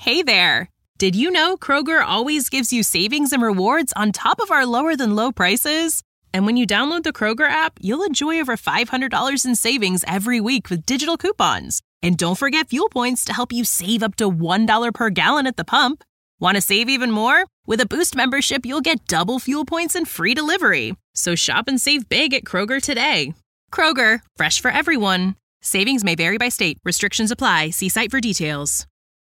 Hey there! Did you know Kroger always gives you savings and rewards on top of our lower-than-low prices? And when you download the Kroger app, you'll enjoy over $500 in savings every week with digital coupons. And don't forget fuel points to help you save up to $1 per gallon at the pump. Want to save even more? With a Boost membership, you'll get double fuel points and free delivery. So shop and save big at Kroger today. Kroger, fresh for everyone. Savings may vary by state. Restrictions apply. See site for details.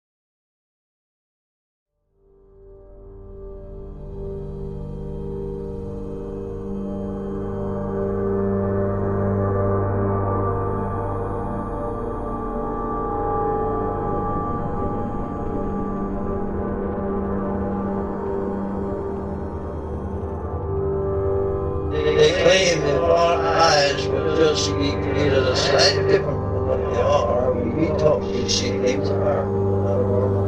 They claim that our eyes will just be created a slightly different from what they are. We talk these things are another world.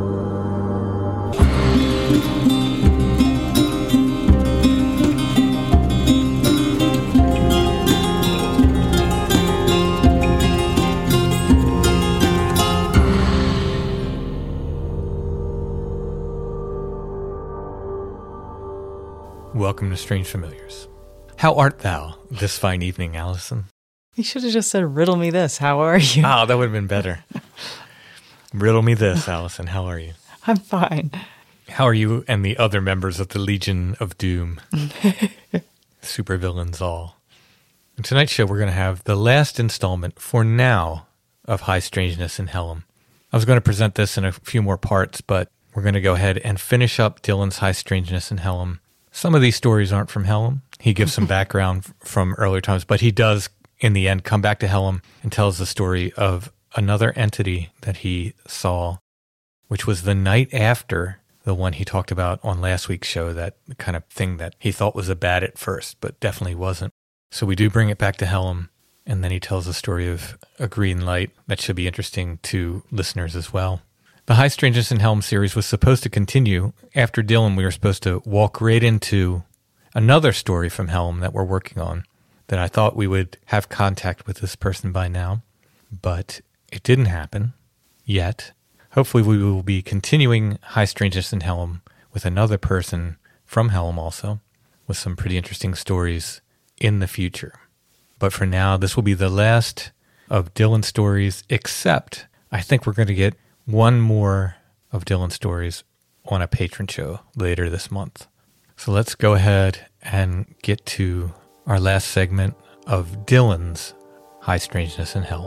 Welcome to Strange Familiars. How art thou this fine evening, Allison? You should have just said, riddle me this. How are you? Oh, that would have been better. Riddle me this, Allison. How are you? I'm fine. How are you and the other members of the Legion of Doom? Supervillains all. In tonight's show, we're going to have the last installment, for now, of High Strangeness in Helm. I was going to present this in a few more parts, but we're going to go ahead and finish up Dylan's High Strangeness in Helm. Some of these stories aren't from Helm. He gives some background from earlier times, but he does, in the end, come back to Helm and tells the story of another entity that he saw, which was the night after the one he talked about on last week's show, that kind of thing that he thought was a bat at first, but definitely wasn't. So we do bring it back to Helm, and then he tells the story of a green light that should be interesting to listeners as well. The High Strangeness in Helm series was supposed to continue. After Dylan, we were supposed to walk right into another story from Helm that we're working on, that I thought we would have contact with this person by now, but it didn't happen yet. Hopefully we will be continuing High Strangeness in Helm with another person from Helm also, with some pretty interesting stories in the future. But for now, this will be the last of Dylan's stories, except I think we're going to get one more of Dylan's stories on a patron show later this month. So let's go ahead and get to our last segment of Dylan's High Strangeness in Helm.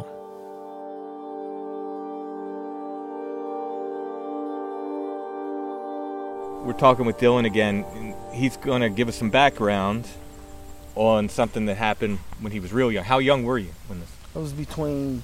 We're talking with Dylan again. He's going to give us some background on something that happened when he was real young. How young were you when this? I was between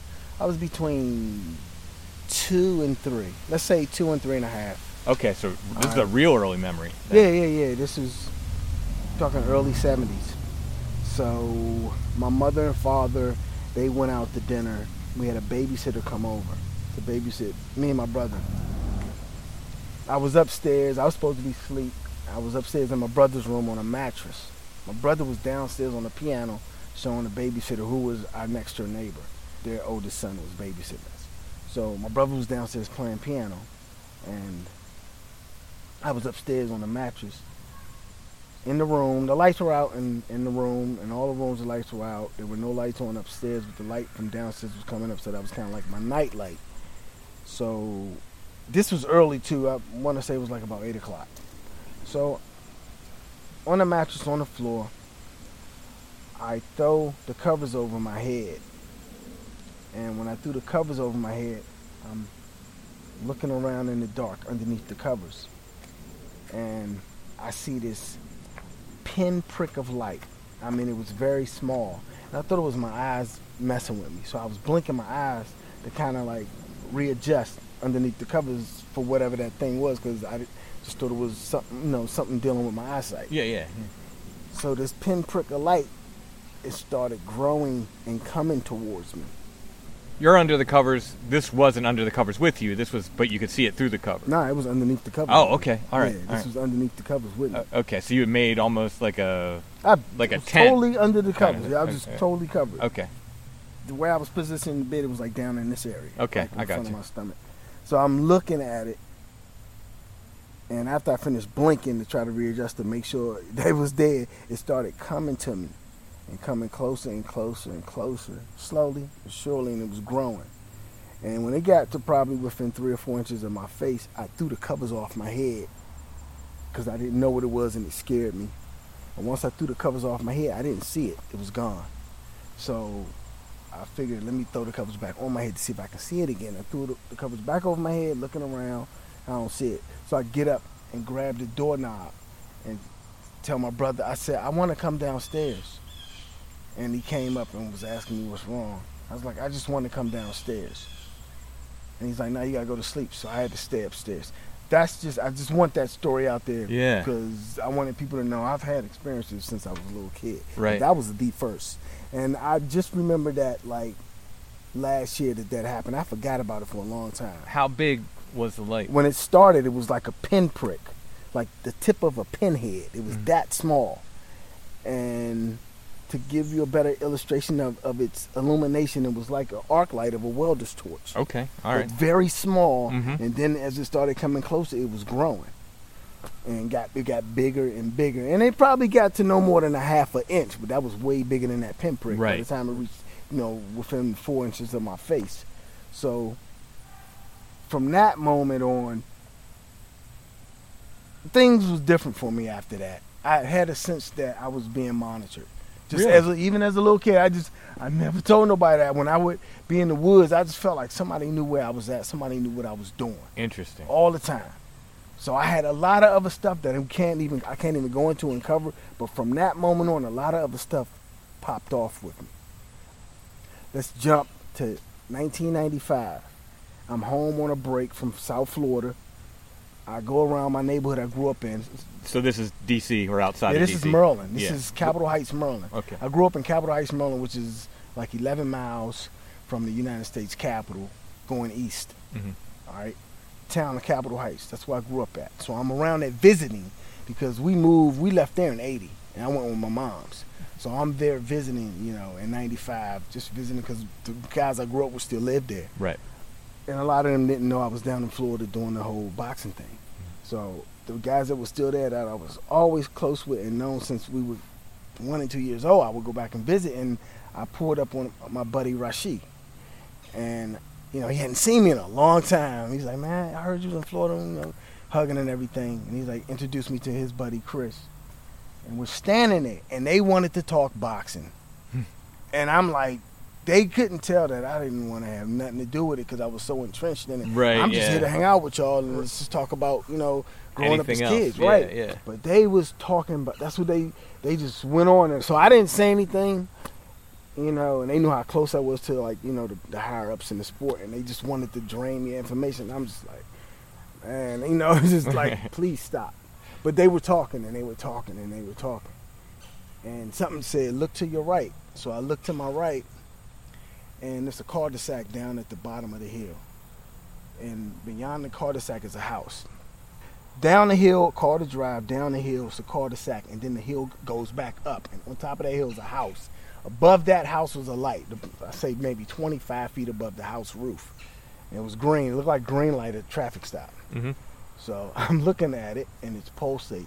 2 and 3. Let's say 2 and 3.5. Okay, so this is a real early memory. Yeah. This is talking early 70s. So my mother and father, they went out to dinner. We had a babysitter come over to babysit me and my brother. I was upstairs. I was supposed to be asleep. I was upstairs in my brother's room on a mattress. My brother was downstairs on the piano showing the babysitter, who was our next door neighbor. Their oldest son was babysitting us. So my brother was downstairs playing piano, and I was upstairs on the mattress in the room. The lights were out in the room, and all the rooms the lights were out. There were no lights on upstairs, but the light from downstairs was coming up, so that was kind of like my night light. So this was early too. I want to say it was like about 8 o'clock. So on the mattress on the floor, I throw the covers over my head. And when I threw the covers over my head, I'm looking around in the dark underneath the covers. And I see this pinprick of light. I mean, it was very small. And I thought it was my eyes messing with me. So I was blinking my eyes to kind of like readjust underneath the covers for whatever that thing was, because I just thought it was something, something dealing with my eyesight. Yeah. So this pinprick of light, it started growing and coming towards me. You're under the covers. This wasn't under the covers with you. This was, but you could see it through the cover. No, it was underneath the covers. Oh, okay. All right. Yeah, this was underneath the covers with me. Okay, so you had made almost like a tent. Totally under the covers. Kind of, Yeah, I was just totally covered. Okay. The way I was positioned in the bed, it was like down in this area. Okay, like in I got front you. of my stomach. So I'm looking at it, and after I finished blinking to try to readjust to make sure they was there, it started coming to me and coming closer and closer and closer, slowly but surely, and it was growing. And when it got to probably within 3 or 4 inches of my face, I threw the covers off my head because I didn't know what it was and it scared me. And once I threw the covers off my head, I didn't see it. It was gone. So I figured, let me throw the covers back on my head to see if I can see it again. I threw the covers back over my head, looking around. I don't see it. So I get up and grab the doorknob and tell my brother, I said, I want to come downstairs. And he came up and was asking me what's wrong. I was like, I just want to come downstairs. And he's like, no, you got to go to sleep. So I had to stay upstairs. I just want that story out there. Yeah. Because I wanted people to know I've had experiences since I was a little kid. Right. But that was the first. And I just remember that, like, last year that happened. I forgot about it for a long time. How big was the light? When it started, it was like a pinprick, like the tip of a pinhead. It was that small. And to give you a better illustration of its illumination, it was like an arc light of a welder's torch. Okay, all right. Very small, Mhm. and then as it started coming closer, it was growing. And it got bigger and bigger. And it probably got to no more than a half an inch, but that was way bigger than that pinprick by Right. the time it reached, within 4 inches of my face. So from that moment on, things was different for me after that. I had a sense that I was being monitored. Just Really? even as a little kid, I never told nobody that. When I would be in the woods, I just felt like somebody knew where I was at. Somebody knew what I was doing. Interesting. All the time. So I had a lot of other stuff that I can't even go into and cover. But from that moment on, a lot of other stuff popped off with me. Let's jump to 1995. I'm home on a break from South Florida. I go around my neighborhood I grew up in. So this is D.C. or outside Yeah, of this D.C.? is Maryland. This Yeah. is Capitol Heights, Maryland. Okay. I grew up in Capitol Heights, Maryland, which is like 11 miles from the United States Capitol going east. Mhm. All right. Town of Capitol Heights. That's where I grew up at. So I'm around there visiting because we left there in 80, and I went with my mom's. So I'm there visiting, in 95, just visiting because the guys I grew up with still lived there. Right. And a lot of them didn't know I was down in Florida doing the whole boxing thing. So the guys that were still there that I was always close with and known since we were 1 and 2 years old, I would go back and visit, and I pulled up on my buddy Rashid. And, he hadn't seen me in a long time. He's like, man, I heard you was in Florida, hugging and everything. And he's like, introduced me to his buddy Chris. And we're standing there, and they wanted to talk boxing. And I'm like, they couldn't tell that I didn't want to have nothing to do with it because I was so entrenched in it. Right, I'm just yeah. here to hang out with y'all and let's just talk about, growing up as Anything else. kids, Yeah, right? yeah. But they was talking about, that's what they just went on. And so I didn't say anything, and they knew how close I was to, like, the higher-ups in the sport, and they just wanted to drain me information. I'm just like, man, it's just like, please stop. But they were talking, and they were talking, and they were talking. And something said, look to your right. So I looked to my right, and there's a cul-de-sac down at the bottom of the hill. And beyond the cul-de-sac is a house. Down the hill, Carter Drive, down the hill is a cul-de-sac, and then the hill goes back up. And on top of that hill is a house. Above that house was a light, I say maybe 25 feet above the house roof. And it was green. It looked like green light at a traffic stop. Mm-hmm. So I'm looking at it, and it's pulsating.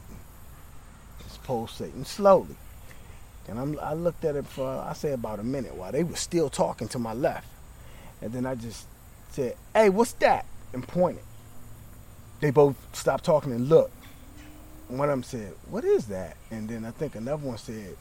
It's pulsating slowly. And I looked at it for, I say, about a minute while they were still talking to my left. And then I just said, hey, what's that? And pointed. They both stopped talking and looked. And one of them said, what is that? And then I think another one said,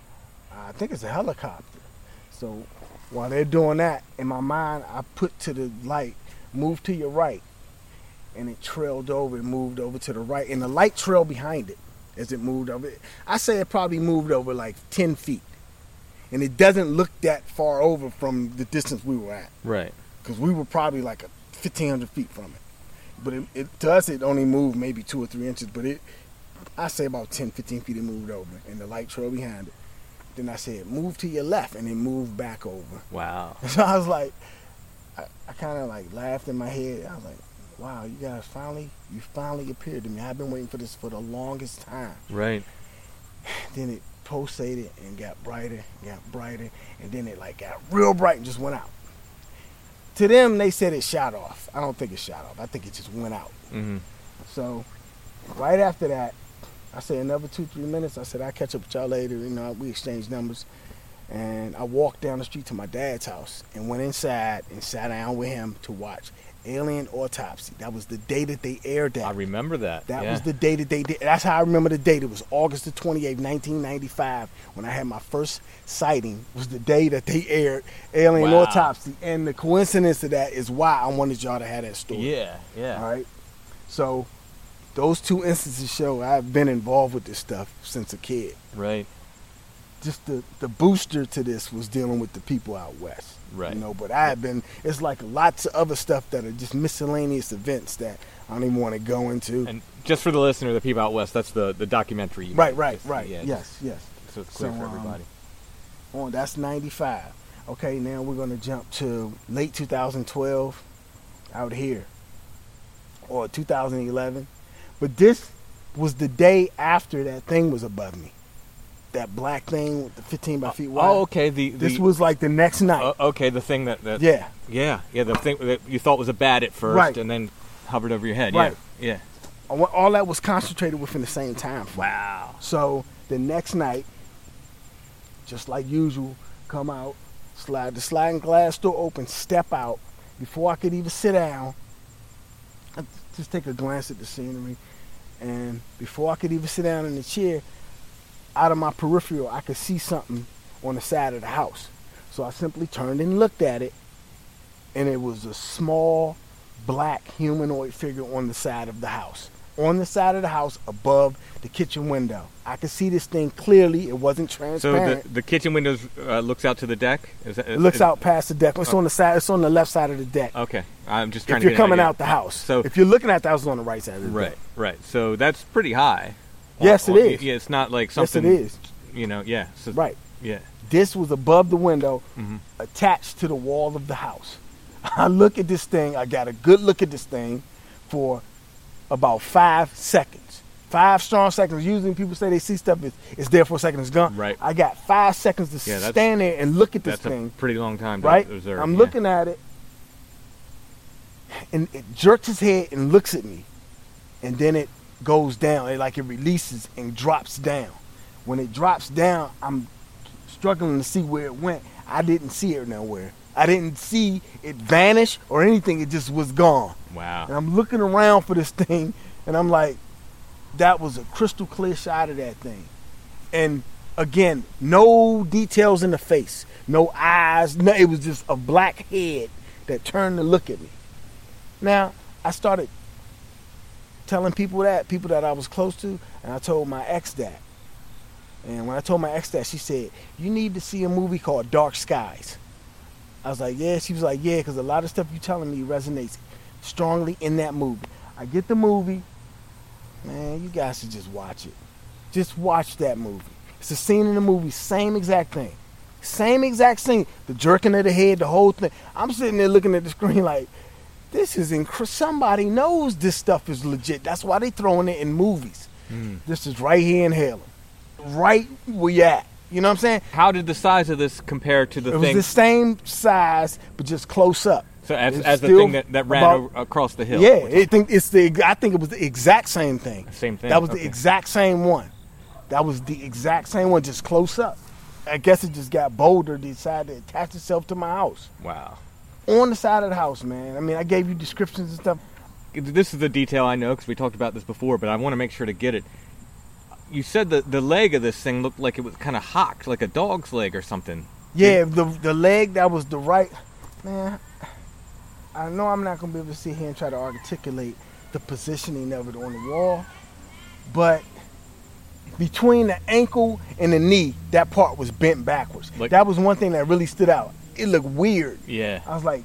I think it's a helicopter. So while they're doing that, in my mind, I put to the light, move to your right. And it trailed over and moved over to the right. And the light trailed behind it as it moved over. I say it probably moved over like 10 feet. And it doesn't look that far over from the distance we were at. Right. Because we were probably like 1,500 feet from it. But to us, it only moved maybe 2 or 3 inches. But I say about 10, 15 feet it moved over. And the light trailed behind it. Then I said, move to your left. And it moved back over. Wow. So I was like, I kind of like laughed in my head. I was like, wow, you guys finally appeared to me. I've been waiting for this for the longest time. Right. Then it pulsated and got brighter, and then it like got real bright and just went out. to them, they said it shot off. I don't think it shot off. I think it just went out. Mm-hmm. So right after that, I said another 2-3 minutes. I said, I'll catch up with y'all later. You know, we exchanged numbers. And I walked down the street to my dad's house and went inside and sat down with him to watch Alien Autopsy. That was the day that they aired that. I remember that. That was the day that they did. That's how I remember the date. It was August the 28th, 1995, when I had my first sighting. Was the day that they aired Alien Autopsy. And the coincidence of that is why I wanted y'all to have that story. Yeah. All right? So those two instances show I've been involved with this stuff since a kid. Right. Just the booster to this was dealing with the people out west. Right. You know, but I have been, it's like lots of other stuff that are just miscellaneous events that I don't even want to go into. And just for the listener, the people out west, that's the documentary. You Right. Yeah, Yes. So it's clear for everybody. That's 95. Okay, now we're going to jump to late 2012 out here. Or 2011. But this was the day after that thing was above me. That black thing with the 15 by feet wide. Oh, okay. This was like the next night. Okay, the thing that Yeah. The thing that you thought was a bat at first, Right. and then hovered over your head. Right. Yeah. All that was concentrated within the same time frame. Wow. So the next night, just like usual, come out, slide the sliding glass door open, step out. Before I could even sit down, I just take a glance at the scenery. And before I could even sit down in the chair, out of my peripheral, I could see something on the side of the house. So I simply turned and looked at it, and it was a small black humanoid figure on the side of the house. On the side of the house above the kitchen window. I could see this thing clearly. It wasn't transparent. So the kitchen window looks out to the deck? It looks out past the deck. It's on the side. It's on the left side of the deck. Okay. I'm just trying if to you're get an coming idea. out the house. So if you're looking at the house, it's on the right side of the deck. Right. So that's pretty high. Yes, it is. Yeah, it's not like something. Yes, it is. You know, yeah. So, Right. Yeah. This was above the window, Mm-hmm. attached to the wall of the house. I look at this thing. I got a good look at this thing for about 5 seconds. 5 strong seconds. Usually people say they see stuff, it's there for a second, it's gone. Right. I got 5 seconds to stand there and look at this That's thing. a pretty long time to Right? observe. I'm looking at it, and it jerks its head and looks at me. And then it goes down. It releases and drops down. When it drops down, I'm struggling to see where it went. I didn't see it nowhere. I didn't see it vanish or anything. It just was gone. Wow. And I'm looking around for this thing, and I'm like, that was a crystal clear shot of that thing. And again, no details in the face, no eyes. No, it was just a black head that turned to look at me. Now, I started telling people that I was close to, and I told my ex that. And when I told my ex that, she said, you need to see a movie called Dark Skies. I was like, yeah. She was like, yeah, because a lot of stuff you're telling me resonates strongly in that movie. I get the movie. Man, you guys should just watch it. Just watch that movie. It's a scene in the movie, same exact thing. Same exact scene. The jerking of the head, the whole thing. I'm sitting there looking at the screen like, this is incredible. Somebody knows this stuff is legit. That's why they throwing it in movies. This is right here in Harlem. Right where you at. You know what I'm saying? How did the size of this compare to the It thing? was the same size, but just close up. So as the still thing that ran across the hill? Yeah, I think it was the exact same thing. Same thing. That was okay. the exact same one. That was the exact same one, just close up. I guess it just got bolder, decided to attach itself to my house. Wow. On the side of the house, man. I mean, I gave you descriptions and stuff. This is the detail I know because we talked about this before, but I want to make sure to get it. You said that the leg of this thing looked like it was kind of hocked, like a dog's leg or something. Yeah, the leg that was the right... Man, I know I'm not going to be able to sit here and try to articulate the positioning of it on the wall, but between the ankle and the knee, that part was bent backwards. That was one thing that really stood out. It looked weird. Yeah. I was like,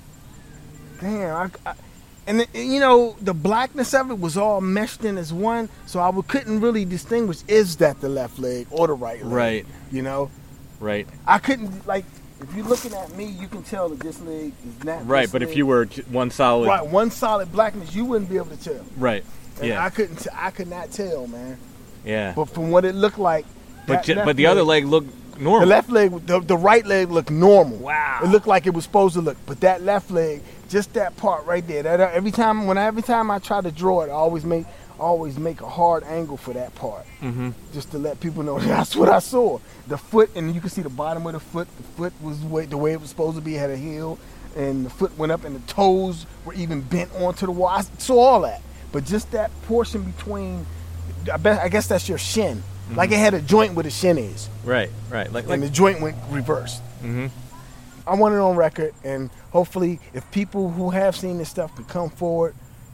damn. And you know, the blackness of it was all meshed in as one, so I couldn't really distinguish, is that the left leg or the right leg? Right. You know? Right. I couldn't, like, if you're looking at me, you can tell that this leg is not right, but if you were one solid... Right, one solid blackness, you wouldn't be able to tell. Right, and yeah. I could not tell, man. Yeah. But from what it looked like... But the other leg looked normal. The left leg, the right leg looked normal. Wow. It looked like it was supposed to look, but that left leg, just that part right there. That every time I try to draw it, I always make a hard angle for that part, just to let people know that's what I saw. The foot, and you can see the bottom of the foot. The foot was the way it was supposed to be. It had a heel, and the foot went up, and the toes were even bent onto the wall. I saw all that, but just that portion between, I guess that's your shin. Like it had a joint where the shin is. Right. And the joint went reversed. I want it on record, and hopefully, if people who have seen this stuff could come forward,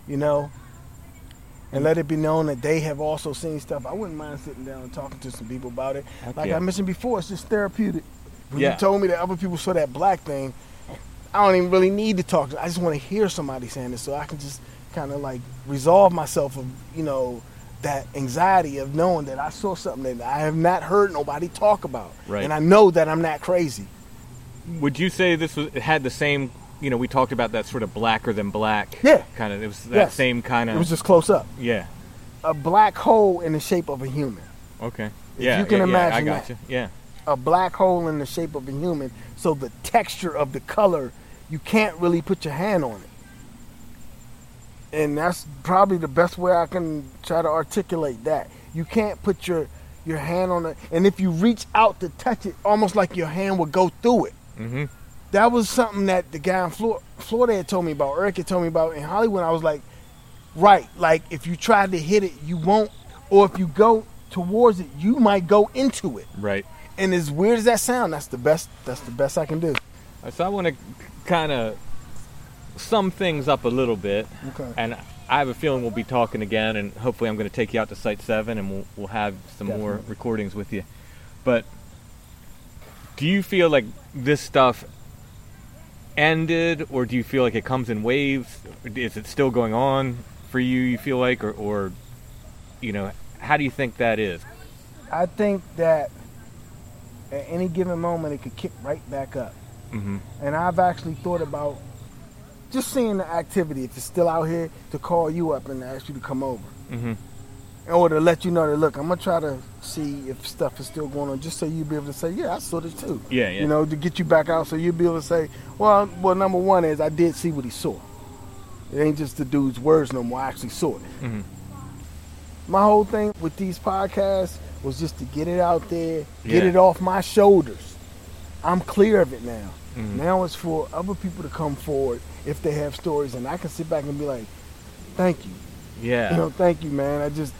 and let it be known that they have also seen stuff, I wouldn't mind sitting down and talking to some people about it. Like I mentioned before, it's just therapeutic. When you told me that other people saw that black thing, I don't even really need to talk. I just want to hear somebody saying this so I can just kind of like resolve myself of, that anxiety of knowing that I saw something that I have not heard nobody talk about. Right. And I know that I'm not crazy. Would you say it had the same, we talked about that sort of blacker than black kind of, it was that same kind of. It was just close up. Yeah. A black hole in the shape of a human. Okay. If you can imagine I got that. you. Yeah. A black hole in the shape of a human, so the texture of the color, you can't really put your hand on it. And that's probably the best way I can try to articulate that. You can't put your hand on it, and if you reach out to touch it, almost like your hand would go through it. Mm-hmm. That was something that the guy in Florida had told me about, Eric had told me about in Hollywood. I was like, right, like if you try to hit it, you won't, or if you go towards it, you might go into it. Right. And as weird as that sounds, that's the best I can do. So I want to kind of sum things up a little bit. Okay. And I have a feeling we'll be talking again, and hopefully I'm going to take you out to Site 7, and we'll have some more recordings with you. But do you feel like this stuff ended, or do you feel like it comes in waves? Is it still going on for you feel like, or how do you think that is? I think that at any given moment it could kick right back up. Mm-hmm. And I've actually thought about just seeing the activity, if it's still out here, to call you up and ask you to come over. Mm-hmm. Or to let you know that, look, I'm going to try to see if stuff is still going on, just so you'll be able to say, yeah, I saw this too. Yeah. To get you back out so you'll be able to say, well, number one is I did see what he saw. It ain't just the dude's words no more. I actually saw it. Mm-hmm. My whole thing with these podcasts was just to get it out there, get it off my shoulders. I'm clear of it now. Mm-hmm. Now it's for other people to come forward if they have stories, and I can sit back and be like, thank you. Yeah. Thank you, man.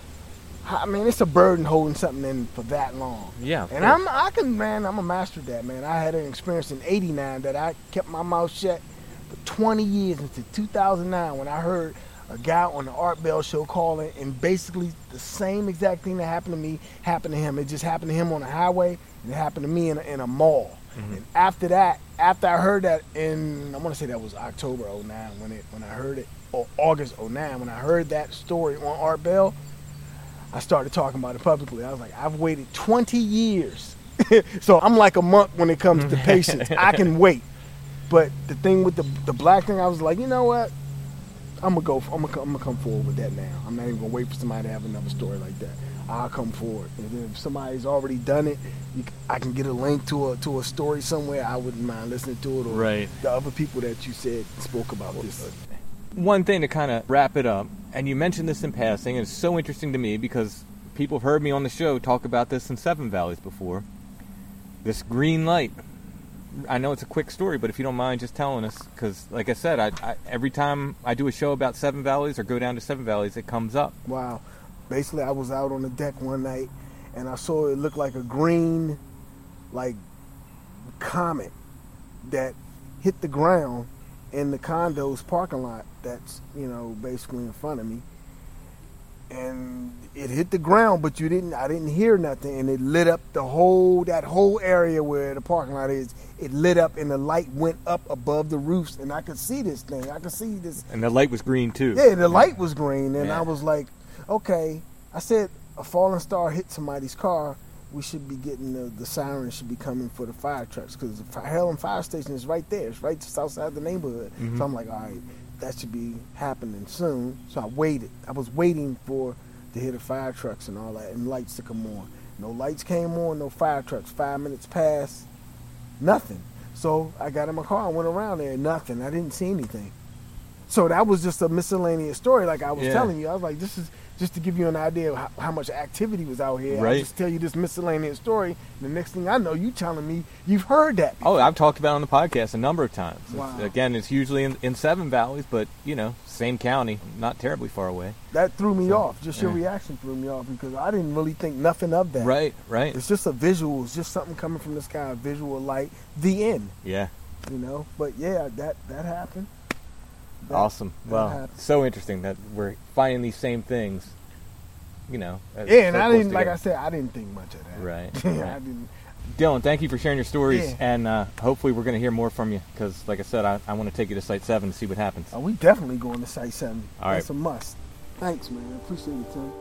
It's a burden holding something in for that long. Yeah. And I'm a master of that, man. I had an experience in '89 that I kept my mouth shut for 20 years until 2009 when I heard a guy on the Art Bell show calling, and basically the same exact thing that happened to me happened to him. It just happened to him on the highway, and it happened to me in a mall. Mm-hmm. And after I heard that I want to say that was October 09 when I heard it, or August 09 when I heard that story on Art Bell, I started talking about it publicly. I was like, I've waited 20 years. So I'm like a monk when it comes to patience. I can wait. But the thing with the black thing, I was like, you know what? I'm gonna come forward with that now. I'm not even gonna wait for somebody to have another story like that. I'll come forward. And if somebody's already done it, I can get a link to a story somewhere. I wouldn't mind listening to it, or the other people that you said spoke about this. One thing to kind of wrap it up, and you mentioned this in passing, and it's so interesting to me because people have heard me on the show talk about this in Seven Valleys before. This green light. I know it's a quick story, but if you don't mind just telling us, because like I said, I every time I do a show about Seven Valleys or go down to Seven Valleys, it comes up. Wow. Basically, I was out on the deck one night, and I saw it looked like a green, comet that hit the ground in the condo's parking lot that's, basically in front of me. And it hit the ground, but I didn't hear nothing, and it lit up that whole area where the parking lot is. It lit up, and the light went up above the roofs, and I could see this thing. I could see this. And the light was green too. Yeah, the light was green, and I was like, okay. I said, a falling star hit somebody's car. We should be getting the sirens should be coming for the fire trucks, because the Harlem Fire Station is right there. It's right just outside the neighborhood. Mm-hmm. So I'm like, all right, that should be happening soon. So I waited. I was waiting to hear the fire trucks and all that, and lights to come on. No lights came on, no fire trucks. 5 minutes passed, nothing. So I got in my car and went around there, nothing. I didn't see anything. So that was just a miscellaneous story, like I was telling you. I was like, this is just to give you an idea of how much activity was out here. Right. I just tell you this miscellaneous story, and the next thing I know, you telling me you've heard that before. Oh, I've talked about it on the podcast a number of times. Wow. Again, it's usually in Seven Valleys, but, same county, not terribly far away. That threw me off. Just your reaction threw me off because I didn't really think nothing of that. Right. It's just a visual. It's just something coming from the sky, a visual light, the end. Yeah. But yeah, that happened. Awesome. Well, happened. so interesting that we're finding these same things, as and I so didn't, close like together. I said, I didn't think much of that. Right. I didn't. Dylan, thank you for sharing your stories, Yeah. and hopefully we're going to hear more from you, because, like I said, I want to take you to Site 7 to see what happens. We definitely going to Site 7. All right. That's a must. Thanks, man. Appreciate it, Tim.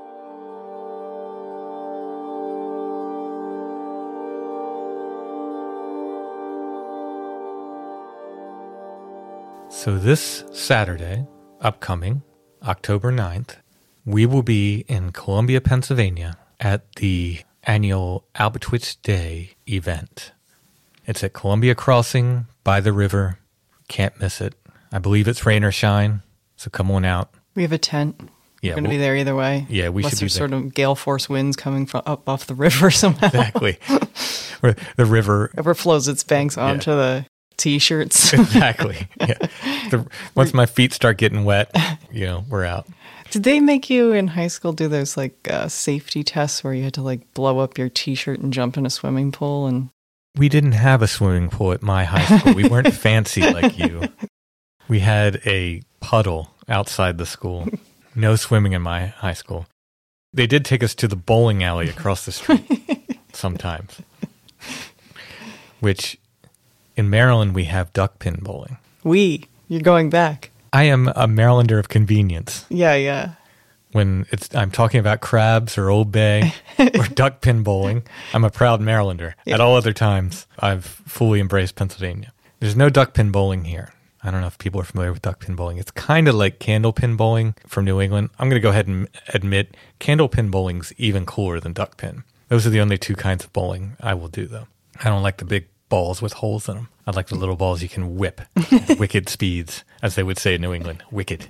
So this Saturday, upcoming, October 9th, we will be in Columbia, Pennsylvania at the annual Albatwitch Day event. It's at Columbia Crossing by the river. Can't miss it. I believe it's rain or shine, so come on out. We have a tent. Yeah, We're going to be there either way. Yeah, we Unless should be there's there. sort of gale force winds coming from up off the river somehow. Exactly. Where the river. Overflows its banks onto the T-shirts. Exactly. Yeah. Once my feet start getting wet, we're out. Did they make you in high school do those safety tests where you had to blow up your T-shirt and jump in a swimming pool? And We didn't have a swimming pool at my high school. We weren't fancy like you. We had a puddle outside the school. No swimming in my high school. They did take us to the bowling alley across the street sometimes. Which, in Maryland, we have duck pin bowling. You're going back. I am a Marylander of convenience. Yeah. When I'm talking about crabs or Old Bay or duck pin bowling, I'm a proud Marylander. Yeah. At all other times, I've fully embraced Pennsylvania. There's no duck pin bowling here. I don't know if people are familiar with duck pin bowling. It's kind of like candle pin bowling from New England. I'm going to go ahead and admit candle pin bowling's even cooler than duck pin. Those are the only two kinds of bowling I will do, though. I don't like the big balls with holes in them. I like the little balls you can whip at wicked speeds, as they would say in New England. Wicked.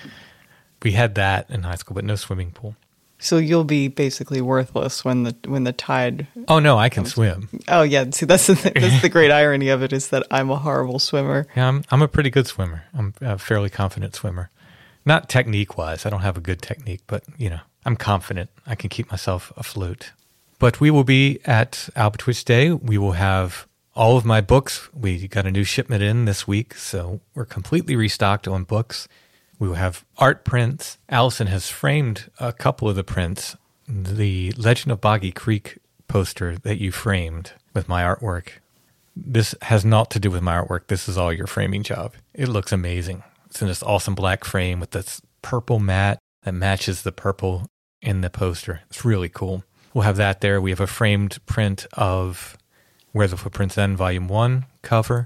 We had that in high school, but no swimming pool. So you'll be basically worthless when the tide. Oh no, I can swim. Oh yeah, see that's the great irony of it is that I'm a horrible swimmer. Yeah, I'm a pretty good swimmer. I'm a fairly confident swimmer. Not technique wise, I don't have a good technique, but I'm confident. I can keep myself afloat. But we will be at Albatwitch Day. We will have all of my books. We got a new shipment in this week, so we're completely restocked on books. We will have art prints. Allison has framed a couple of the prints. The Legend of Boggy Creek poster that you framed with my artwork. This has naught to do with my artwork. This is all your framing job. It looks amazing. It's in this awesome black frame with this purple mat that matches the purple in the poster. It's really cool. We'll have that there. We have a framed print of Where the Footprints End, Volume 1 cover.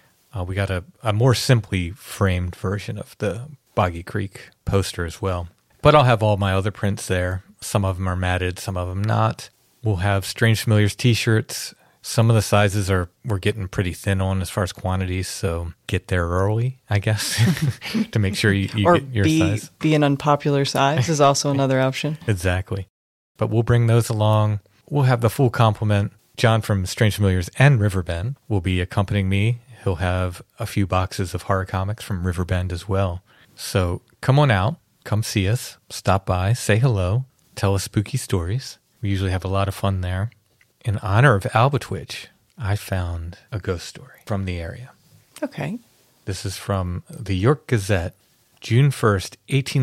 We got a more simply framed version of the Boggy Creek poster as well. But I'll have all my other prints there. Some of them are matted, some of them not. We'll have Strange Familiars t-shirts. Some of the sizes we're getting pretty thin on as far as quantities, so get there early, I guess, to make sure you get your size. Be an unpopular size is also another option. Exactly. But we'll bring those along. We'll have the full complement. John from Strange Familiars and Riverbend will be accompanying me. He'll have a few boxes of horror comics from Riverbend as well. So come on out, come see us, stop by, say hello, tell us spooky stories. We usually have a lot of fun there. In honor of Albatwitch, I found a ghost story from the area. Okay. This is from the York Gazette, June 1st,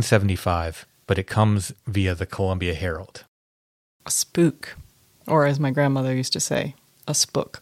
1875, but it comes via the Columbia Herald. A spook, or as my grandmother used to say, a spook.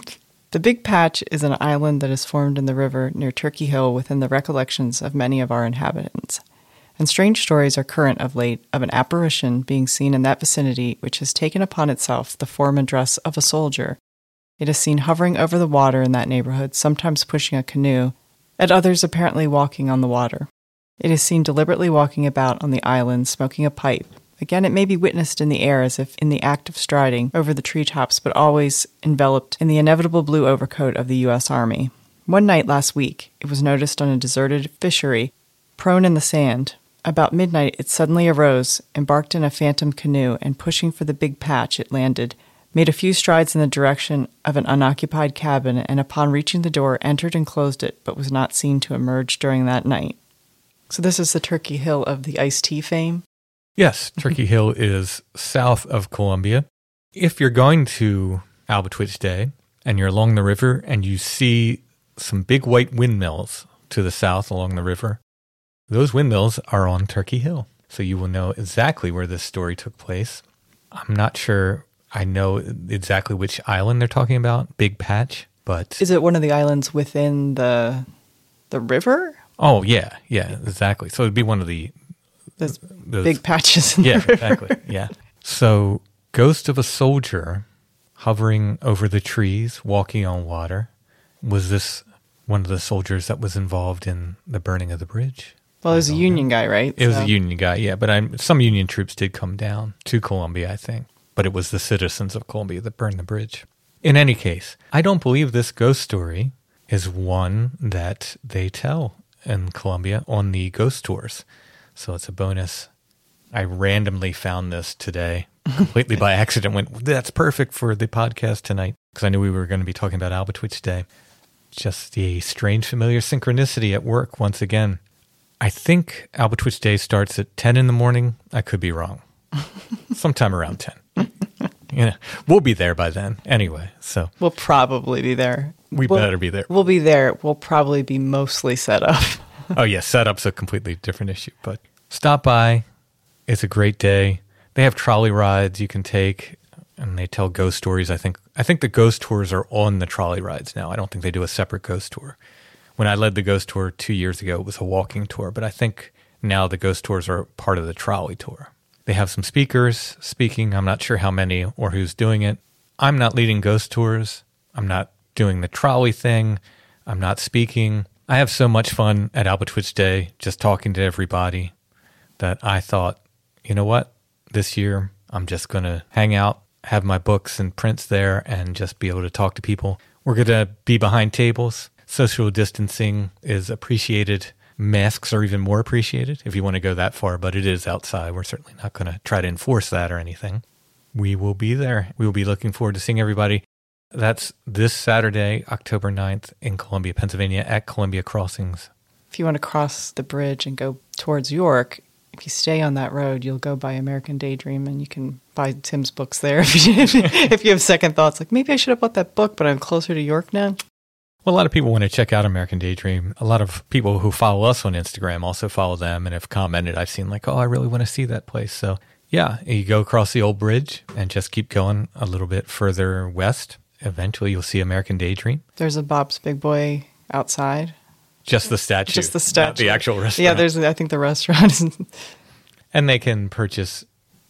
The Big Patch is an island that is formed in the river near Turkey Hill within the recollections of many of our inhabitants. And strange stories are current of late of an apparition being seen in that vicinity which has taken upon itself the form and dress of a soldier. It is seen hovering over the water in that neighborhood, sometimes pushing a canoe, at others apparently walking on the water. It is seen deliberately walking about on the island, smoking a pipe, Again, it may be witnessed in the air as if in the act of striding over the treetops, but always enveloped in the inevitable blue overcoat of the U.S. Army. One night last week, it was noticed on a deserted fishery, prone in the sand. About midnight, it suddenly arose, embarked in a phantom canoe, and pushing for the big patch, it landed, made a few strides in the direction of an unoccupied cabin, and upon reaching the door, entered and closed it, but was not seen to emerge during that night. So this is the Turkey Hill of the iced tea fame? Yes, Turkey Hill is south of Columbia. If you're going to Albatwitch Day and you're along the river and you see some big white windmills to the south along the river, those windmills are on Turkey Hill. So you will know exactly where this story took place. I'm not sure I know exactly which island they're talking about, Big Patch, but... Is it one of the islands within the river? Oh, yeah, exactly. So it'd be one of those big patches in the river. Exactly, yeah. So, ghost of a soldier hovering over the trees, walking on water. Was this one of the soldiers that was involved in the burning of the bridge? Well, it was a Union guy, right? It was a Union guy, yeah. But some Union troops did come down to Columbia, I think. But it was the citizens of Columbia that burned the bridge. In any case, I don't believe this ghost story is one that they tell in Columbia on the ghost tours. So it's a bonus. I randomly found this today, completely by accident. Went, that's perfect for the podcast tonight, because I knew we were going to be talking about Albatwitch Day. Just a strange, familiar synchronicity at work once again. I think Albatwitch Day starts at 10 in the morning. I could be wrong. Sometime around 10. We'll be there by then anyway. So we'll probably be there. We'll better be there. We'll be there. We'll probably be mostly set up. Oh, yeah. Setup's a completely different issue. But stop by. It's a great day. They have trolley rides you can take, and they tell ghost stories. I think the ghost tours are on the trolley rides now. I don't think they do a separate ghost tour. When I led the ghost tour 2 years ago, it was a walking tour. But I think now the ghost tours are part of the trolley tour. They have some speakers speaking. I'm not sure how many or who's doing it. I'm not leading ghost tours. I'm not doing the trolley thing. I'm not speaking. I have so much fun at Albatwitch Day just talking to everybody that I thought, you know what? This year, I'm just going to hang out, have my books and prints there, and just be able to talk to people. We're going to be behind tables. Social distancing is appreciated. Masks are even more appreciated if you want to go that far, but it is outside. We're certainly not going to try to enforce that or anything. We will be there. We will be looking forward to seeing everybody. That's this Saturday, October 9th in Columbia, Pennsylvania at Columbia Crossings. If you want to cross the bridge and go towards York, if you stay on that road, you'll go by American Daydream, and you can buy Tim's books there if you have second thoughts. Like, maybe I should have bought that book, but I'm closer to York now. Well, a lot of people want to check out American Daydream. A lot of people who follow us on Instagram also follow them and have commented. I've seen like, oh, I really want to see that place. So yeah, you go across the old bridge and just keep going a little bit further west. Eventually you'll see American Daydream. There's a Bob's Big Boy outside. Just the statue. Just the statue. Not the actual restaurant. Yeah, I think the restaurant is. And they can purchase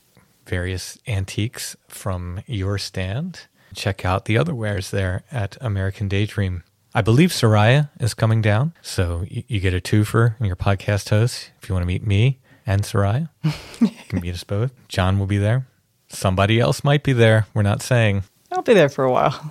various antiques from your stand. Check out the other wares there at American Daydream. I believe Soraya is coming down, so you get a twofer in your podcast host. If you want to meet me and Soraya, you can meet us both. John will be there. Somebody else might be there. We're not saying. I'll be there for a while.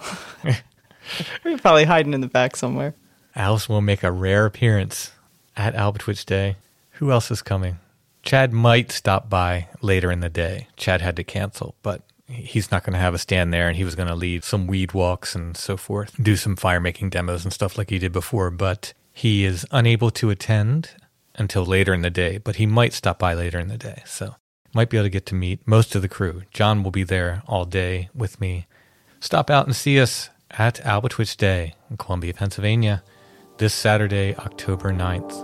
We're probably hiding in the back somewhere. Alice will make a rare appearance at Albatwitch Day. Who else is coming? Chad might stop by later in the day. Chad had to cancel, but he's not going to have a stand there, and he was going to lead some weed walks and so forth, do some fire-making demos and stuff like he did before, but he is unable to attend until later in the day, but he might stop by later in the day, so might be able to get to meet most of the crew. John will be there all day with me. Stop out and see us at Albatwitch Day in Columbia, Pennsylvania, this Saturday, October 9th.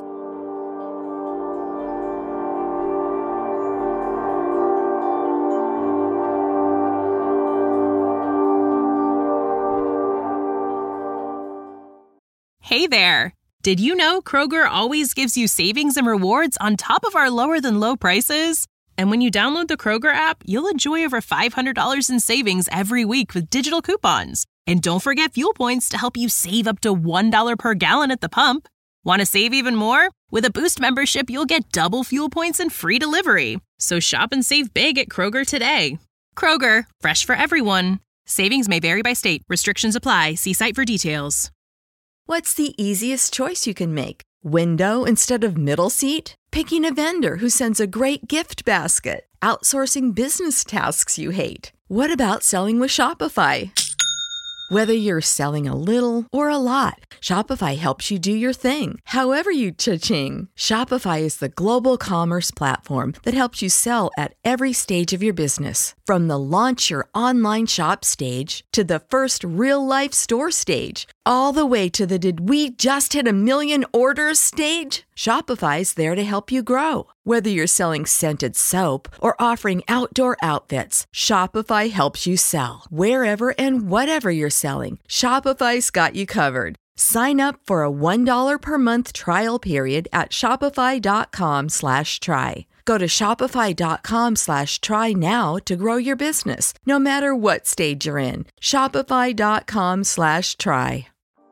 Hey there! Did you know Kroger always gives you savings and rewards on top of our lower-than-low prices? And when you download the Kroger app, you'll enjoy over $500 in savings every week with digital coupons. And don't forget fuel points to help you save up to $1 per gallon at the pump. Want to save even more? With a Boost membership, you'll get double fuel points and free delivery. So shop and save big at Kroger today. Kroger, fresh for everyone. Savings may vary by state. Restrictions apply. See site for details. What's the easiest choice you can make? Window instead of middle seat? Picking a vendor who sends a great gift basket? Outsourcing business tasks you hate? What about selling with Shopify? Whether you're selling a little or a lot, Shopify helps you do your thing, however you cha-ching. Shopify is the global commerce platform that helps you sell at every stage of your business. From the launch your online shop stage to the first real-life store stage, all the way to the did we just hit 1 million orders stage. Shopify's there to help you grow. Whether you're selling scented soap or offering outdoor outfits, Shopify helps you sell. Wherever and whatever you're selling, Shopify's got you covered. Sign up for a $1 per month trial period at shopify.com/try. Go to shopify.com/try now to grow your business, no matter what stage you're in. Shopify.com/try.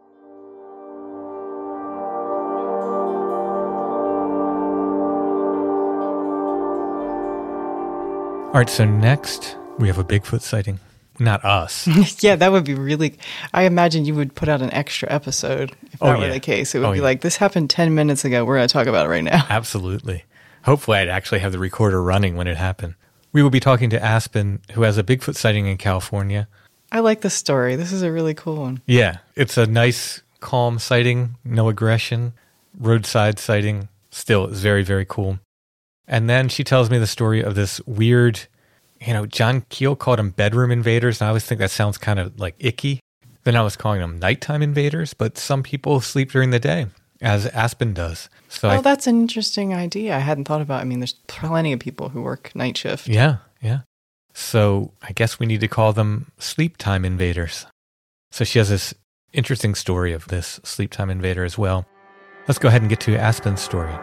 All right, so next we have a Bigfoot sighting. Not us. Yeah, that would be really... I imagine you would put out an extra episode if that were the case. It would be like, this happened 10 minutes ago. We're going to talk about it right now. Absolutely. Hopefully I'd actually have the recorder running when it happened. We will be talking to Aspen, who has a Bigfoot sighting in California. I like this story. This is a really cool one. Yeah, it's a nice, calm sighting, no aggression, roadside sighting. Still, it's very, very cool. And then she tells me the story of this weird, John Keel called them bedroom invaders, and I always think that sounds kind of like icky. Then I was calling them nighttime invaders, but some people sleep during the day, as Aspen does. So that's an interesting idea. I hadn't thought about it. I mean, there's plenty of people who work night shift. Yeah. So I guess we need to call them sleep time invaders. So she has this interesting story of this sleep time invader as well. Let's go ahead and get to Aspen's story.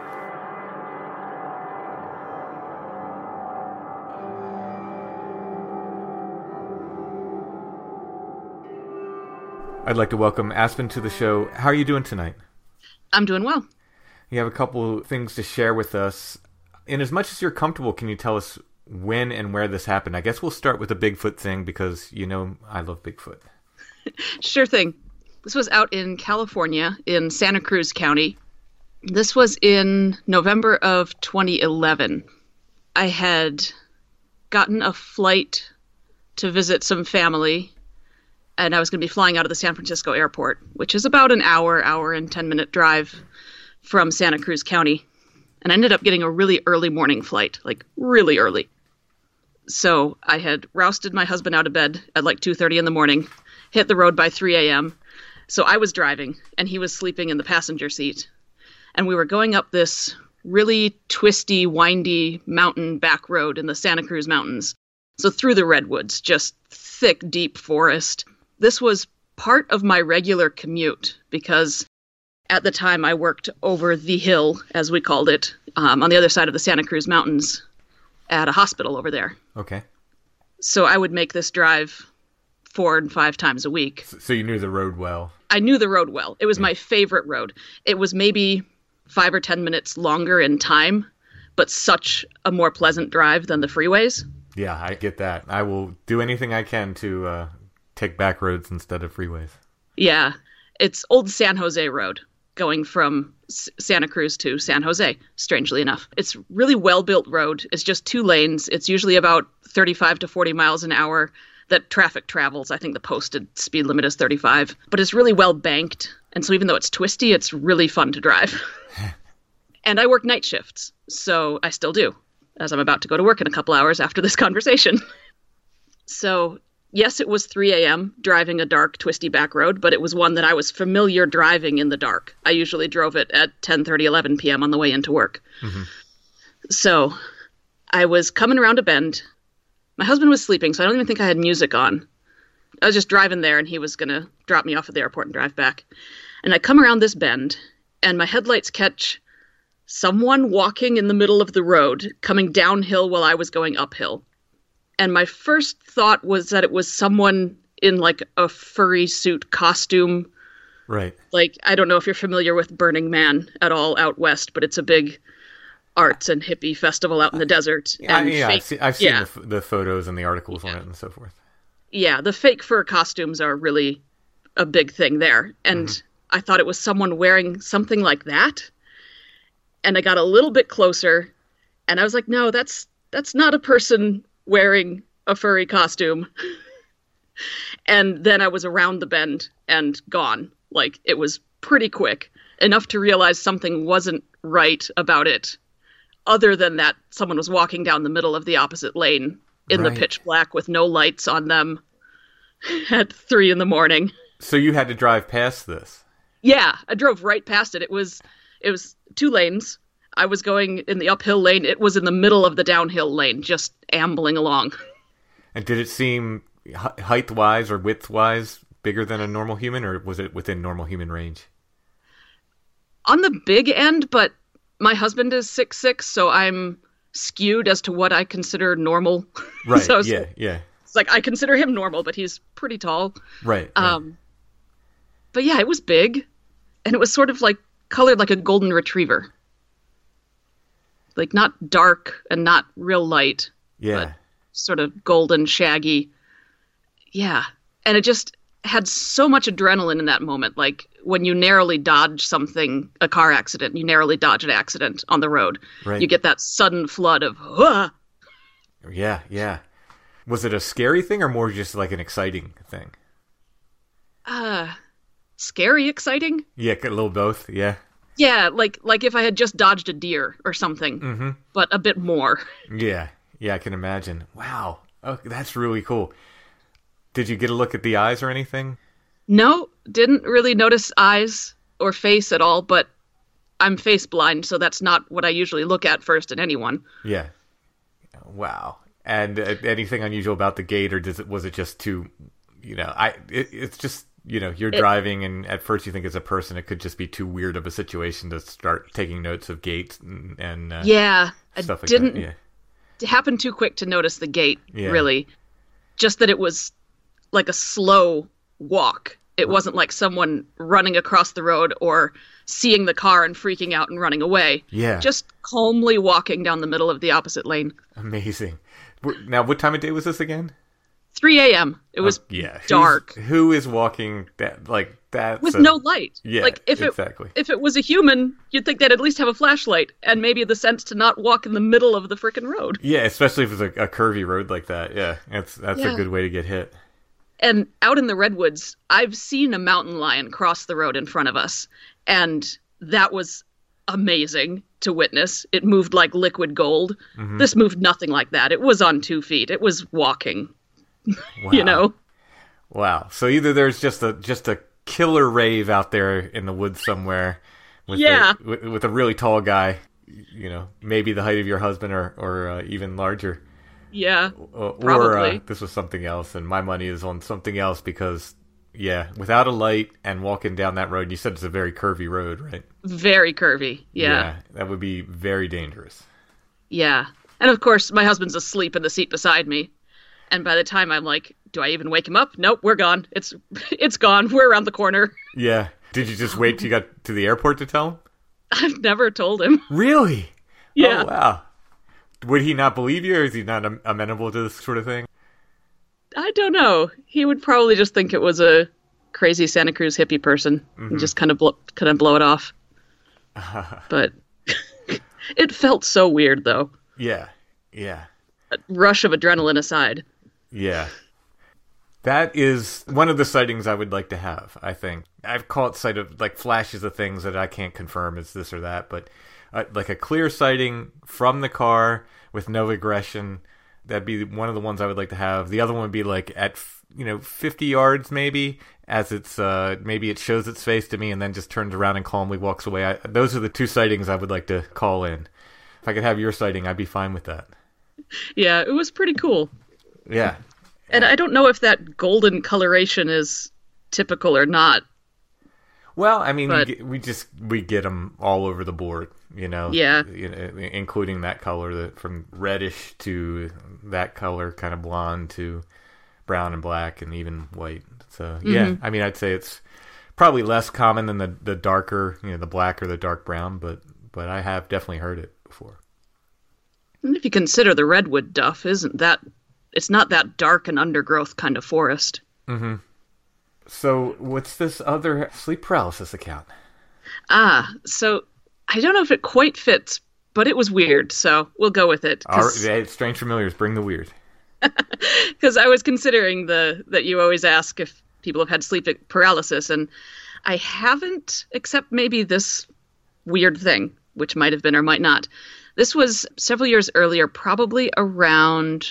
I'd like to welcome Aspen to the show. How are you doing tonight? I'm doing well. You have a couple things to share with us. In as much as you're comfortable, can you tell us when and where this happened? I guess we'll start with the Bigfoot thing because I love Bigfoot. Sure thing. This was out in California in Santa Cruz County. This was in November of 2011. I had gotten a flight to visit some family, and I was going to be flying out of the San Francisco airport, which is about an hour and 10-minute drive from Santa Cruz County. And I ended up getting a really early morning flight, like really early. So I had rousted my husband out of bed at like 2:30 in the morning, hit the road by 3 a.m. So I was driving, and he was sleeping in the passenger seat. And we were going up this really twisty, windy mountain back road in the Santa Cruz Mountains. So through the redwoods, just thick, deep forest. This was part of my regular commute because at the time I worked over the hill, as we called it, on the other side of the Santa Cruz Mountains at a hospital over there. Okay. So I would make this drive 4 and 5 times a week. So you knew the road well. I knew the road well. It was my favorite road. It was maybe 5 or 10 minutes longer in time, but such a more pleasant drive than the freeways. Yeah, I get that. I will do anything I can to take back roads instead of freeways. Yeah, it's old San Jose Road going from Santa Cruz to San Jose, strangely enough. It's really well-built road. It's just 2 lanes. It's usually about 35 to 40 miles an hour that traffic travels. I think the posted speed limit is 35, but it's really well banked. And so even though it's twisty, it's really fun to drive. And I work night shifts, so I still do, as I'm about to go to work in a couple hours after this conversation. So yes, it was 3 a.m. driving a dark, twisty back road, but it was one that I was familiar driving in the dark. I usually drove it at 10:30, 11 p.m. on the way into work. Mm-hmm. So I was coming around a bend. My husband was sleeping, so I don't even think I had music on. I was just driving there, and he was going to drop me off at the airport and drive back. And I come around this bend, and my headlights catch someone walking in the middle of the road, coming downhill while I was going uphill. And my first thought was that it was someone in like a furry suit costume. Right. Like, I don't know if you're familiar with Burning Man at all out west, but it's a big arts and hippie festival out in the desert. And I've seen the photos and the articles on it and so forth. Yeah, the fake fur costumes are really a big thing there. And I thought it was someone wearing something like that. And I got a little bit closer, and I was like, no, that's not a person wearing a furry costume. And then I was around the bend and gone. Like, it was pretty quick, enough to realize something wasn't right about it, other than that someone was walking down the middle of the opposite lane in the pitch black with no lights on them at 3 a.m. So you had to drive past this? Yeah, I drove right past it. It was 2 lanes. I was going in the uphill lane. It was in the middle of the downhill lane, just ambling along. And did it seem height-wise or width-wise bigger than a normal human, or was it within normal human range? On the big end, but my husband is 6'6", so I'm skewed as to what I consider normal. Right, so yeah. It's like, I consider him normal, but he's pretty tall. Right. But yeah, it was big, and it was sort of like colored like a golden retriever. Like, not dark and not real light. Yeah. But sort of golden, shaggy. Yeah. And it just had so much adrenaline in that moment. Like, when you narrowly dodge something, a car accident, you narrowly dodge an accident on the road. Right. You get that sudden flood of, ah! Yeah. Was it a scary thing or more just like an exciting thing? Scary, exciting? Yeah, a little both, yeah. Yeah, like if I had just dodged a deer or something, but a bit more. Yeah, I can imagine. Wow, that's really cool. Did you get a look at the eyes or anything? No, didn't really notice eyes or face at all, but I'm face blind, so that's not what I usually look at first in anyone. Yeah. Wow. And anything unusual about the gait, or was it just too, it's just, you're driving and at first you think it's a person. It could just be too weird of a situation to start taking notes of gait and stuff like that. Yeah. It happened too quick to notice the gait, really. Just that it was like a slow walk. It wasn't like someone running across the road or seeing the car and freaking out and running away. Yeah. Just calmly walking down the middle of the opposite lane. Amazing. Now, what time of day was this again? 3 a.m. It was dark. Who is walking that like that with no light? Yeah, like if it was a human, you'd think they'd at least have a flashlight and maybe the sense to not walk in the middle of the frickin' road. Yeah, especially if it's a curvy road like that. Yeah, that's a good way to get hit. And out in the redwoods, I've seen a mountain lion cross the road in front of us, and that was amazing to witness. It moved like liquid gold. Mm-hmm. This moved nothing like that. It was on 2 feet. It was walking. Wow. Wow. So either there's just a killer rave out there in the woods somewhere with a really tall guy, maybe the height of your husband or even larger. Yeah. Probably. Or this was something else, and my money is on something else because without a light and walking down that road, you said it's a very curvy road, right? Very curvy. Yeah, that would be very dangerous. Yeah. And of course, my husband's asleep in the seat beside me. And by the time I'm like, do I even wake him up? Nope, we're gone. It's gone. We're around the corner. Yeah. Did you just wait till you got to the airport to tell him? I've never told him. Really? Yeah. Oh, wow. Would he not believe you, or is he not amenable to this sort of thing? I don't know. He would probably just think it was a crazy Santa Cruz hippie person and just kind of blow it off. But it felt so weird, though. Yeah. A rush of adrenaline aside. Yeah. That is one of the sightings I would like to have, I think. I've caught sight of, like, flashes of things that I can't confirm it's this or that, but like a clear sighting from the car with no aggression, that'd be one of the ones I would like to have. The other one would be, like, at, 50 yards maybe, as it's, maybe it shows its face to me and then just turns around and calmly walks away. Those are the two sightings I would like to call in. If I could have your sighting, I'd be fine with that. Yeah, it was pretty cool. Yeah. And I don't know if that golden coloration is typical or not. Well, I mean, we get them all over the board, Yeah. Including that color, from reddish to that color, kind of blonde to brown and black and even white. So, yeah, I mean, I'd say it's probably less common than the darker, the black or the dark brown, but I have definitely heard it before. if you consider the redwood duff, it's not that dark and undergrowth kind of forest. Mm-hmm. So what's this other sleep paralysis account? So I don't know if it quite fits, but it was weird, so we'll go with it. Strange familiars, bring the weird. Because I was considering that you always ask if people have had sleep paralysis, and I haven't, except maybe this weird thing, which might have been or might not. This was several years earlier, probably around,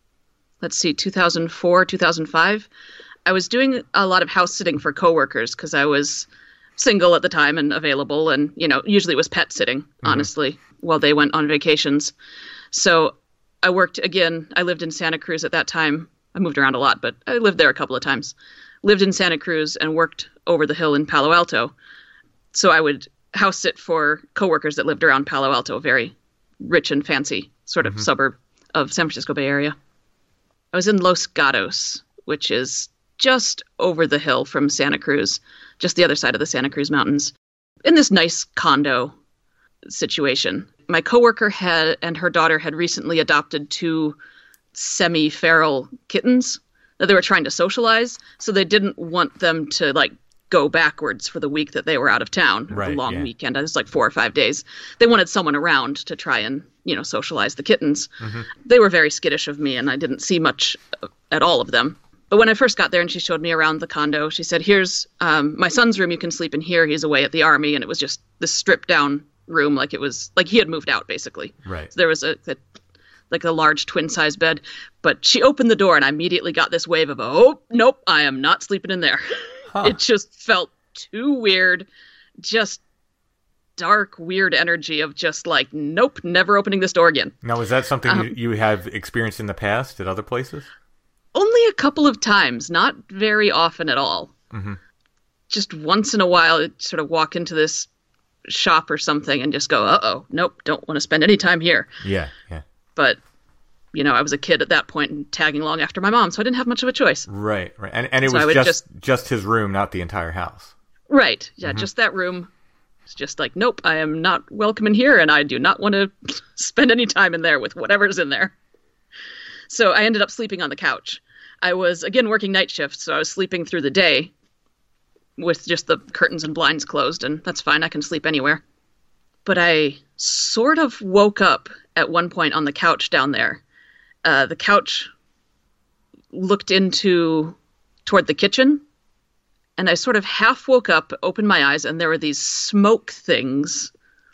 2004, 2005. I was doing a lot of house sitting for coworkers because I was single at the time and available, and, usually it was pet sitting, honestly, while they went on vacations. So I worked, again, I lived in Santa Cruz at that time. I moved around a lot, but I lived there a couple of times. Lived in Santa Cruz and worked over the hill in Palo Alto. So I would house sit for coworkers that lived around Palo Alto, a very rich and fancy sort of suburb of San Francisco Bay Area. I was in Los Gatos, which is just over the hill from Santa Cruz, just the other side of the Santa Cruz Mountains, in this nice condo situation. My coworker and her daughter had recently adopted 2 semi-feral kittens that they were trying to socialize, so they didn't want them to go backwards for the week that they were out of town. Right, the long weekend. It was 4 or 5 days. They wanted someone around to try and, socialize the kittens. They were very skittish of me, and I didn't see much at all of them. But when I first got there and she showed me around the condo, she said, here's my son's room. You can sleep in here. He's away at the Army. And it was just this stripped down room, like it was like he had moved out, basically. Right. So there was a large twin size bed. But she opened the door and I immediately got this wave of, oh, nope, I am not sleeping in there. Huh. It just felt too weird. Just dark, weird energy of just nope, never opening this door again. Now, is that something you have experienced in the past at other places? Only a couple of times, not very often at all. Just once in a while, I'd sort of walk into this shop or something and just go, uh-oh, nope, don't want to spend any time here. Yeah. But, I was a kid at that point and tagging along after my mom, so I didn't have much of a choice. Right. And it was just his room, not the entire house. Right. Yeah, just that room. It's just nope, I am not welcome in here, and I do not want to spend any time in there with whatever's in there. So I ended up sleeping on the couch. I was, again, working night shifts, so I was sleeping through the day with just the curtains and blinds closed, and that's fine. I can sleep anywhere. But I sort of woke up at one point on the couch down there. The couch looked toward the kitchen, and I sort of half woke up, opened my eyes, and there were these smoke things,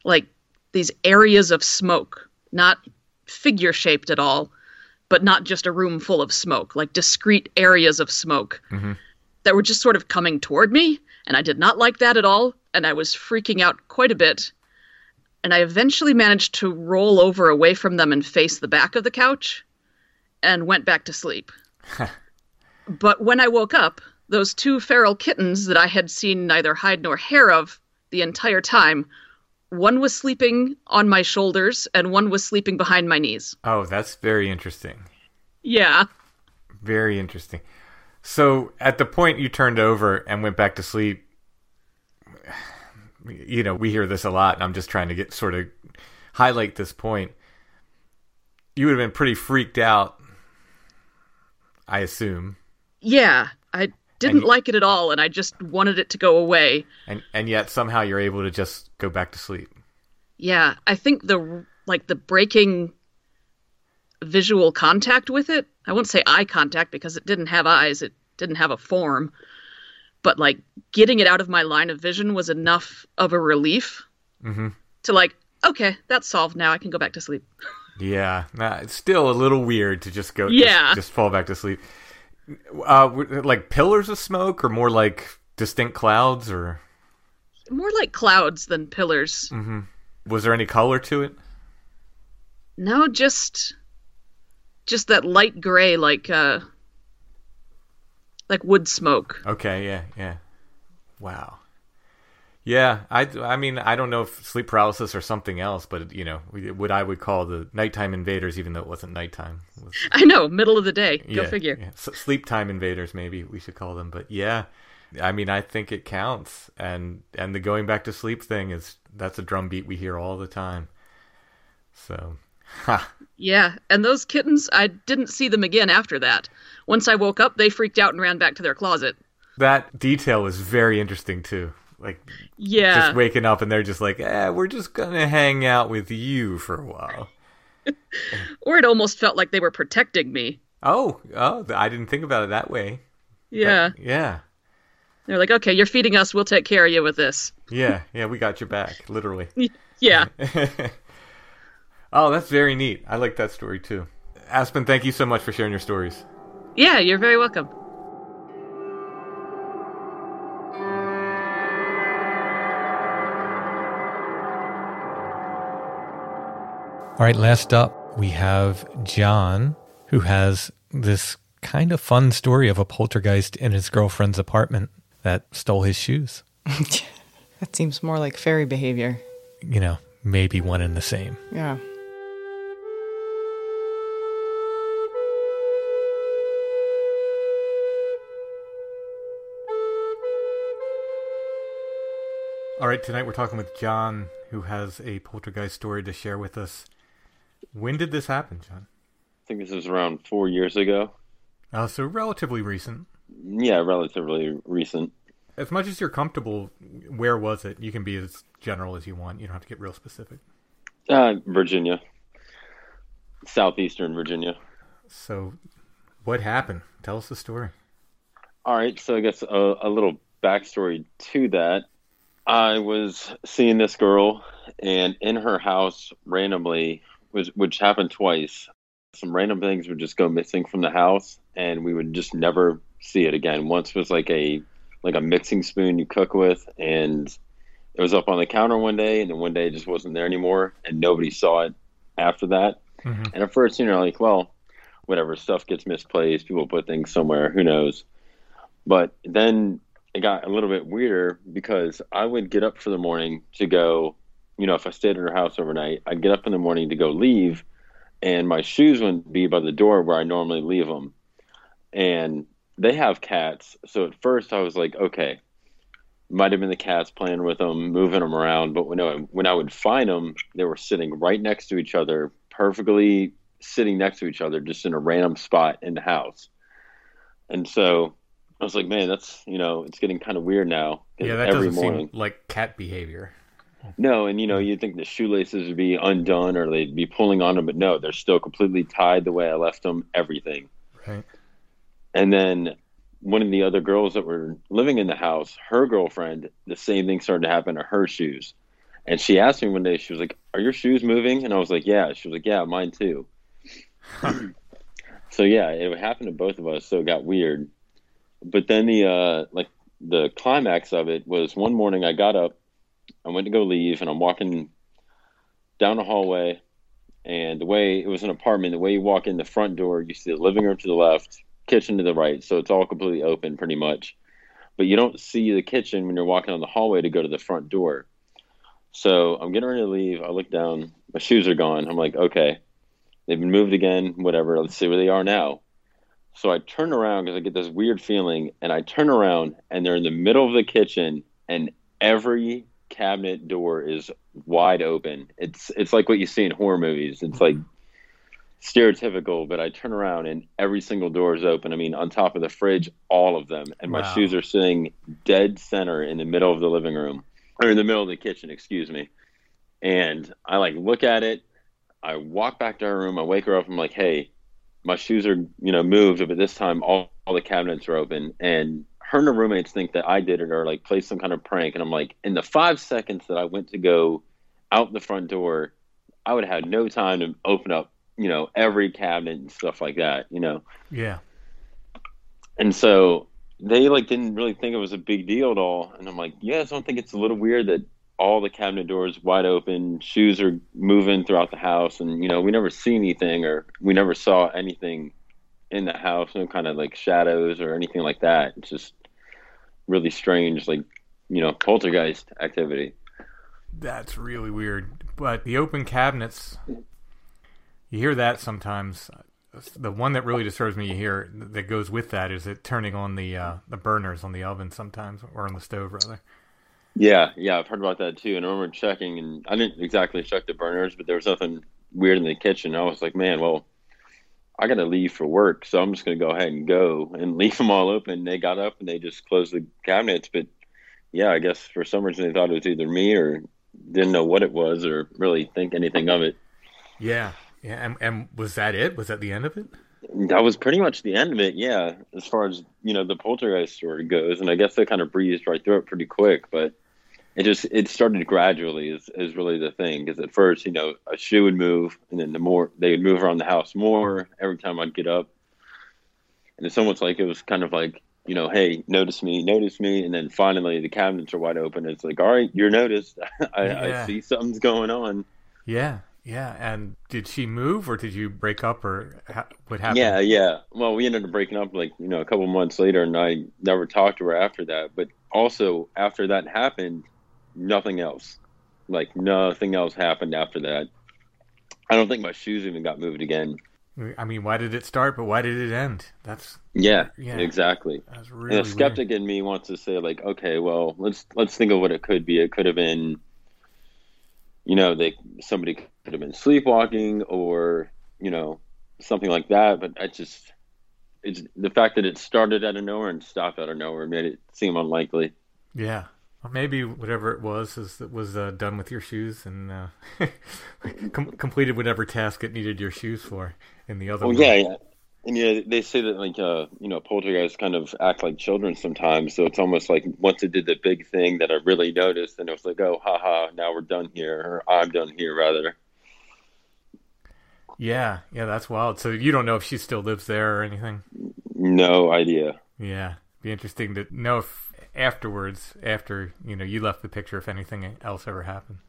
these areas of smoke, not figure-shaped at all, but not just a room full of smoke, discrete areas of smoke that were just sort of coming toward me. And I did not like that at all. And I was freaking out quite a bit. And I eventually managed to roll over away from them and face the back of the couch and went back to sleep. But when I woke up, those 2 feral kittens that I had seen neither hide nor hair of the entire time, one was sleeping on my shoulders and one was sleeping behind my knees. Oh, that's very interesting. Yeah. Very interesting. So at the point you turned over and went back to sleep, we hear this a lot, and I'm just trying to sort of highlight this point. You would have been pretty freaked out, I assume. Yeah, I didn't like it at all, and I just wanted it to go away. And yet somehow you're able to just go back to sleep. Yeah, I think the breaking visual contact with it, I won't say eye contact because it didn't have eyes, it didn't have a form, but getting it out of my line of vision was enough of a relief to okay, that's solved now, I can go back to sleep. Yeah, it's still a little weird to just go, just fall back to sleep. Pillars of smoke, or more distinct clouds, or more like clouds than pillars. Was there any color to it? No, just that light gray, like wood smoke. Okay, yeah. Wow. Yeah, I mean, I don't know if sleep paralysis or something else, but, what I would call the nighttime invaders, even though it wasn't nighttime. I know, middle of the day. Go figure. Yeah. Sleep time invaders, maybe we should call them. But yeah, I mean, I think it counts. And the going back to sleep thing that's a drumbeat we hear all the time. So Ha. Yeah, and those kittens, I didn't see them again after that. Once I woke up, they freaked out and ran back to their closet. That detail is very interesting, too. Like, Yeah. just waking up and they're just like, we're just going to hang out with you for a while. Or it almost felt like they were protecting me. Oh, I didn't think about it that way. Yeah. Yeah. They're like, okay, you're feeding us, we'll take care of you with this. Yeah, we got your back, literally. Yeah. Oh, that's very neat. I like that story, too. Aspen, thank you so much for sharing your stories. Yeah, you're very welcome. All right, last up, we have John, who has this kind of fun story of a poltergeist in his girlfriend's apartment that stole his shoes. That seems more like fairy behavior. You know, maybe one and the same. Yeah. All right, tonight we're talking with John, who has a poltergeist story to share with us. When did this happen, John? I think this was around 4 years ago. So relatively recent. Yeah, relatively recent. As much as you're comfortable, where was it? You can be as general as you want. You don't have to get real specific. Virginia. Southeastern Virginia. So what happened? Tell us the story. All right, so I guess a little backstory to that. I was seeing this girl, and in her house randomly, which happened twice, some random things would just go missing from the house, and we would just never see it again. Once was like a mixing spoon you cook with, and it was up on the counter one day, and then one day it just wasn't there anymore, and nobody saw it after that. Mm-hmm. And at first, like, well, whatever, stuff gets misplaced, people put things somewhere, who knows. But then it got a little bit weirder because I would get up for the morning to go, if I stayed at her house overnight, I'd get up in the morning to go leave, and my shoes wouldn't be by the door where I normally leave them. And they have cats. So at first I was like, okay, might have been the cats playing with them, moving them around. But when I would find them, they were sitting right next to each other, perfectly sitting next to each other, just in a random spot in the house. And so I was like, man, that's, it's getting kind of weird now. Yeah, that every doesn't morning, seem like cat behavior. No, and you'd think the shoelaces would be undone or they'd be pulling on them, but no, they're still completely tied the way I left them, everything. Right. And then one of the other girls that were living in the house, her girlfriend, the same thing started to happen to her shoes. And she asked me one day, she was like, are your shoes moving? And I was like, yeah. She was like, yeah, mine too. So yeah, it would happen to both of us, so it got weird. But then the climax of it was one morning I got up, I went to go leave, and I'm walking down the hallway, and the way it was an apartment, the way you walk in the front door, you see the living room to the left, kitchen to the right, so it's all completely open pretty much. But you don't see the kitchen when you're walking on the hallway to go to the front door. So I'm getting ready to leave. I look down, my shoes are gone. I'm like, okay, they've been moved again, whatever, let's see where they are now. So I turn around because I get this weird feeling, and I turn around, and they're in the middle of the kitchen, and every cabinet door is wide open. It's like what you see in horror movies. It's like stereotypical, but I turn around and every single door is open. I mean, on top of the fridge, all of them. And my shoes are sitting dead center in the middle of the living room, or in the middle of the kitchen, excuse me. And I look at it. I walk back to her room. I wake her up. I'm like, hey, my shoes are, moved, but this time all the cabinets are open. And her and her roommates think that I did it or play some kind of prank. And I'm like, in the 5 seconds that I went to go out the front door, I would have had no time to open up, every cabinet and stuff like that, Yeah. And so they didn't really think it was a big deal at all. And I'm like, yes, I don't think it's a little weird that all the cabinet doors wide open, shoes are moving throughout the house. And, we never see anything, or we never saw anything in the house, no kind of shadows or anything like that. It's just really strange, poltergeist activity. That's really weird. But the open cabinets, you hear that sometimes. The one that really disturbs me, you hear that goes with that, is it turning on the burners on the oven sometimes, or on the stove rather. Yeah, I've heard about that too. And I remember checking, and I didn't exactly check the burners, but there was nothing weird in the kitchen. I was like, man, well, I got to leave for work, so I'm just going to go ahead and go and leave them all open. They got up and they just closed the cabinets. But yeah, I guess for some reason they thought it was either me or didn't know what it was or really think anything of it. Yeah. Yeah. And was that it? Was that the end of it? That was pretty much the end of it. Yeah. As far as, the poltergeist story goes. And I guess they kind of breezed right through it pretty quick, but it started gradually is really the thing. Because at first, a shoe would move, and then they would move around the house more every time I'd get up. And it's almost like it was kind of like, hey, notice me. And then finally the cabinets are wide open. It's like, all right, you're noticed. I see something's going on. Yeah. Yeah. And did she move, or did you break up, or what happened? Yeah. Well, we ended up breaking up a couple months later, and I never talked to her after that. But also after that happened, nothing else. Nothing else happened after that. I don't think my shoes even got moved again. I mean, why did it start, but why did it end? Yeah, exactly. That's really and the skeptic weird. in me wants to say, okay, well, let's think of what it could be. It could have been, somebody could have been sleepwalking or, something like that. But it's the fact that it started out of nowhere and stopped out of nowhere made it seem unlikely. Yeah. Or maybe whatever it was done with your shoes and completed whatever task it needed your shoes for in the other room. Yeah. And they say that poltergeists kind of act like children sometimes. So it's almost like once it did the big thing that I really noticed, and it was like, oh, haha, now we're done here, or I'm done here rather. Yeah, that's wild. So you don't know if she still lives there or anything? No idea. Yeah, be interesting to know if afterwards, after you left the picture, if anything else ever happened.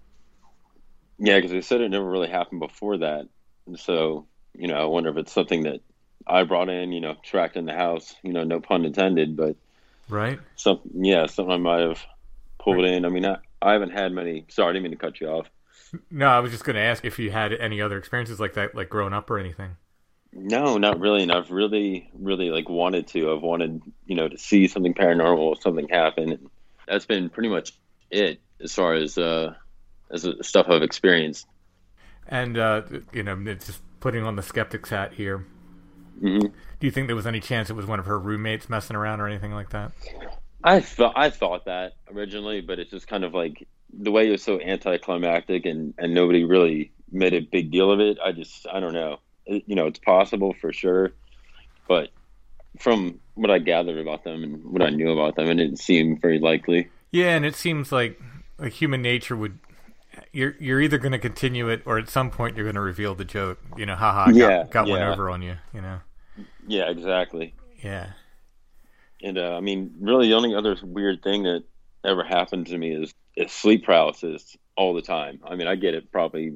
Yeah, because they said it never really happened before that. And so, I wonder if it's something that I brought in, tracked in the house, no pun intended, but right. Something I might have pulled in. I mean, I haven't had many. Sorry, I didn't mean to cut you off. No, I was just going to ask if you had any other experiences like that, like growing up or anything. No, not really. And I've really, really wanted to. I've wanted, to see something paranormal, something happen. And that's been pretty much it as far as the stuff I've experienced. And it's just putting on the skeptic's hat here. Mm-hmm. Do you think there was any chance it was one of her roommates messing around or anything like that? I thought that originally, but it's just kind of like the way it was so anticlimactic and nobody really made a big deal of it. I don't know. It's possible for sure, but from what I gathered about them and what I knew about them, it didn't seem very likely. Yeah, and it seems like human nature would. You're either going to continue it, or at some point you're going to reveal the joke. Haha, got one over on you. Yeah, exactly. Yeah. And I mean, really, the only other weird thing that ever happened to me is sleep paralysis all the time. I mean, I get it probably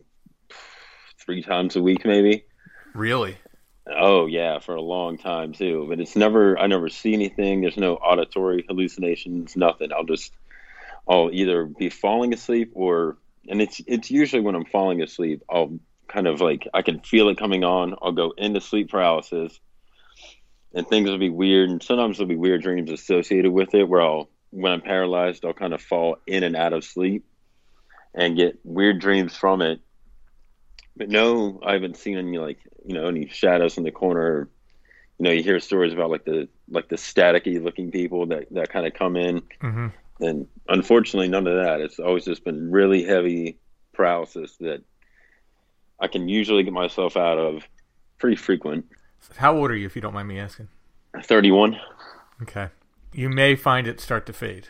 3 times a week, maybe. Really? Oh yeah, for a long time too. But I never see anything. There's no auditory hallucinations, nothing. I'll either be falling asleep and it's usually when I'm falling asleep, I'll kind of I can feel it coming on. I'll go into sleep paralysis and things will be weird. And sometimes there'll be weird dreams associated with it where when I'm paralyzed, I'll kind of fall in and out of sleep and get weird dreams from it. But no, I haven't seen any any shadows in the corner. You hear stories about the staticky looking people that kind of come in. Mm-hmm. And unfortunately, none of that. It's always just been really heavy paralysis that I can usually get myself out of pretty frequent. How old are you, if you don't mind me asking? 31. Okay. You may find it start to fade.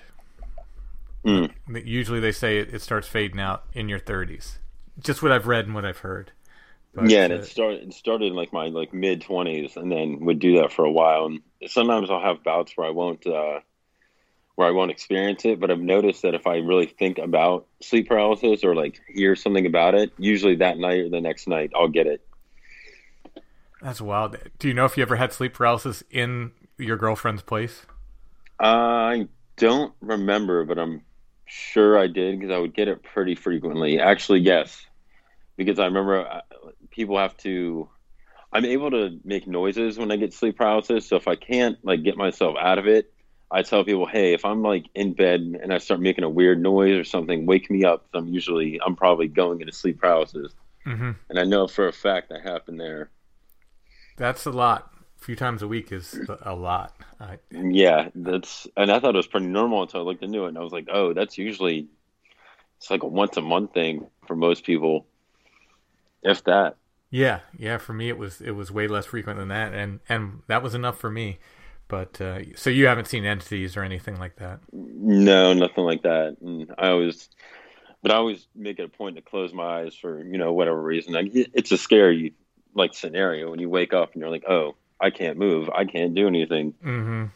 Usually they say it starts fading out in your 30s. Just what I've read and what I've heard. But, yeah, and it started in my mid 20s, and then would do that for a while. And sometimes I'll have bouts where I won't experience it, but I've noticed that if I really think about sleep paralysis or hear something about it, usually that night or the next night I'll get it. That's wild. Do you know if you ever had sleep paralysis in your girlfriend's place? I don't remember, but I'm sure I did because I would get it pretty frequently. Actually, yes, because I remember I'm able to make noises when I get sleep paralysis. So if I can't get myself out of it, I tell people, hey, if I'm in bed and I start making a weird noise or something, wake me up. I'm probably going into sleep paralysis. Mm-hmm. And I know for a fact that happened there. That's a lot. A few times a week is a lot. Yeah, and I thought it was pretty normal until I looked into it, and I was like, oh, that's usually, it's like a once a month thing for most people, if that. Yeah. For me, it was way less frequent than that, and that was enough for me. But so you haven't seen entities or anything like that? No, nothing like that. And I always make it a point to close my eyes for whatever reason. Like, it's a scary scenario when you wake up and you're like, oh, I can't move, I can't do anything. Mm-hmm.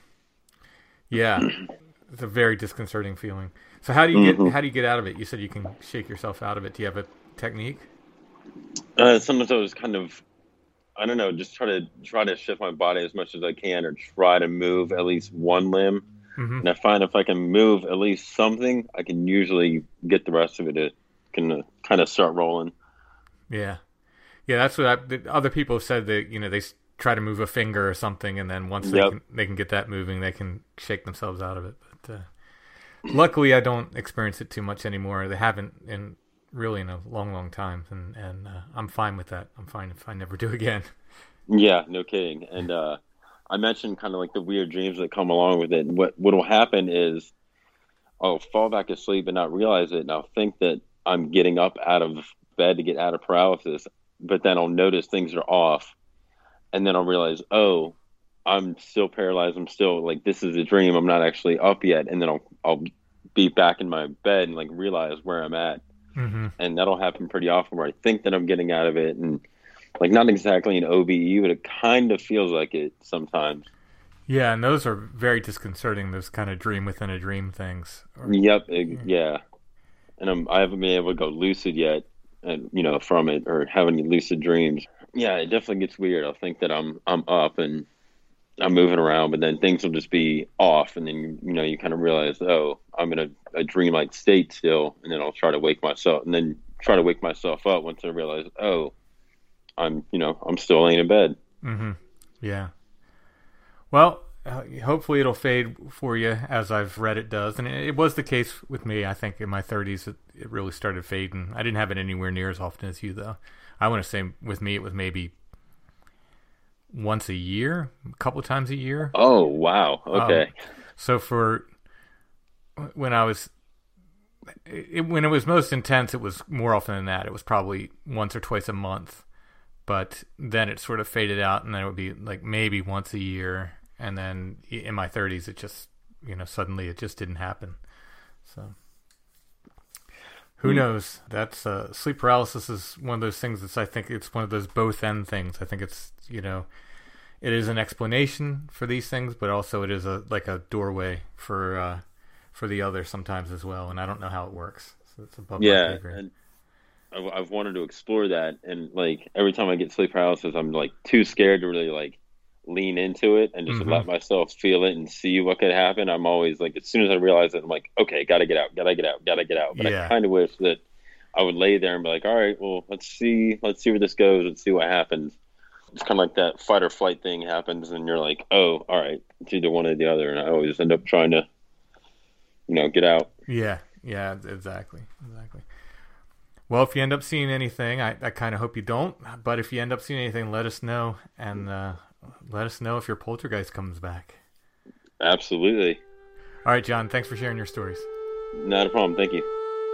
Yeah, it's a very disconcerting feeling. So how do you get out of it? You said you can shake yourself out of it. Do you have a technique? Sometimes I was kind of, I don't know, just try to shift my body as much as I can, or try to move at least one limb. Mm-hmm. And I find if I can move at least something, I can usually get the rest of it. Can kind of start rolling. Yeah, that's what other people have said. That they try to move a finger or something, and then once they can get that moving, they can shake themselves out of it. But luckily, I don't experience it too much anymore. They haven't in a long time, and I'm fine with that. I'm fine if I never do again. Yeah, no kidding. And I mentioned kind of like the weird dreams that come along with it. And what will happen is I'll fall back asleep and not realize it, and I'll think that I'm getting up out of bed to get out of paralysis, but then I'll notice things are off, and then I'll realize, oh, I'm still paralyzed. I'm still this is a dream. I'm not actually up yet, and then I'll be back in my bed and realize where I'm at. Mm-hmm. And that'll happen pretty often where I think that I'm getting out of it, and not exactly an OBE, but it kind of feels like it sometimes. Yeah, and those are very disconcerting, those kind of dream within a dream things. Yep, yeah. And I haven't been able to go lucid yet, and from it, or have any lucid dreams. Yeah, it definitely gets weird. I'll think that I'm up and I'm moving around, but then things will just be off, and then you kind of realize, oh, I'm in a dreamlike state still, and then I'll try to wake myself up once I realize, oh, I'm still laying in bed. Mm-hmm. Yeah. Well, hopefully it'll fade for you, as I've read it does, and it was the case with me. I think in my 30s it really started fading. I didn't have it anywhere near as often as you, though. I want to say with me it was maybe once a year, a couple of times a year. Oh, wow. Okay. So when it was most intense, it was more often than that. It was probably once or twice a month, but then it sort of faded out, and then it would be maybe once a year. And then in my 30s, it just, suddenly it just didn't happen. So who knows? That's sleep paralysis is one of those things I think it's one of those both end things. I think it's, it is an explanation for these things, but also it is a doorway for the other sometimes as well. And I don't know how it works. So it's above my pay grade. And I've wanted to explore that. And every time I get sleep paralysis, I'm too scared to really lean into it and just let myself feel it and see what could happen. I'm always as soon as I realize it, I'm okay, gotta get out. But I kind of wish that I would lay there and be all right, well, let's see where this goes. Let's see what happens. It's kind of that fight or flight thing happens, and you're oh, all right, it's either one or the other. And I always end up trying to, get out. Yeah, exactly. Well, if you end up seeing anything, I kind of hope you don't, but if you end up seeing anything, let us know, and let us know if your poltergeist comes back. Absolutely. All right, John, thanks for sharing your stories. Not a problem. Thank you.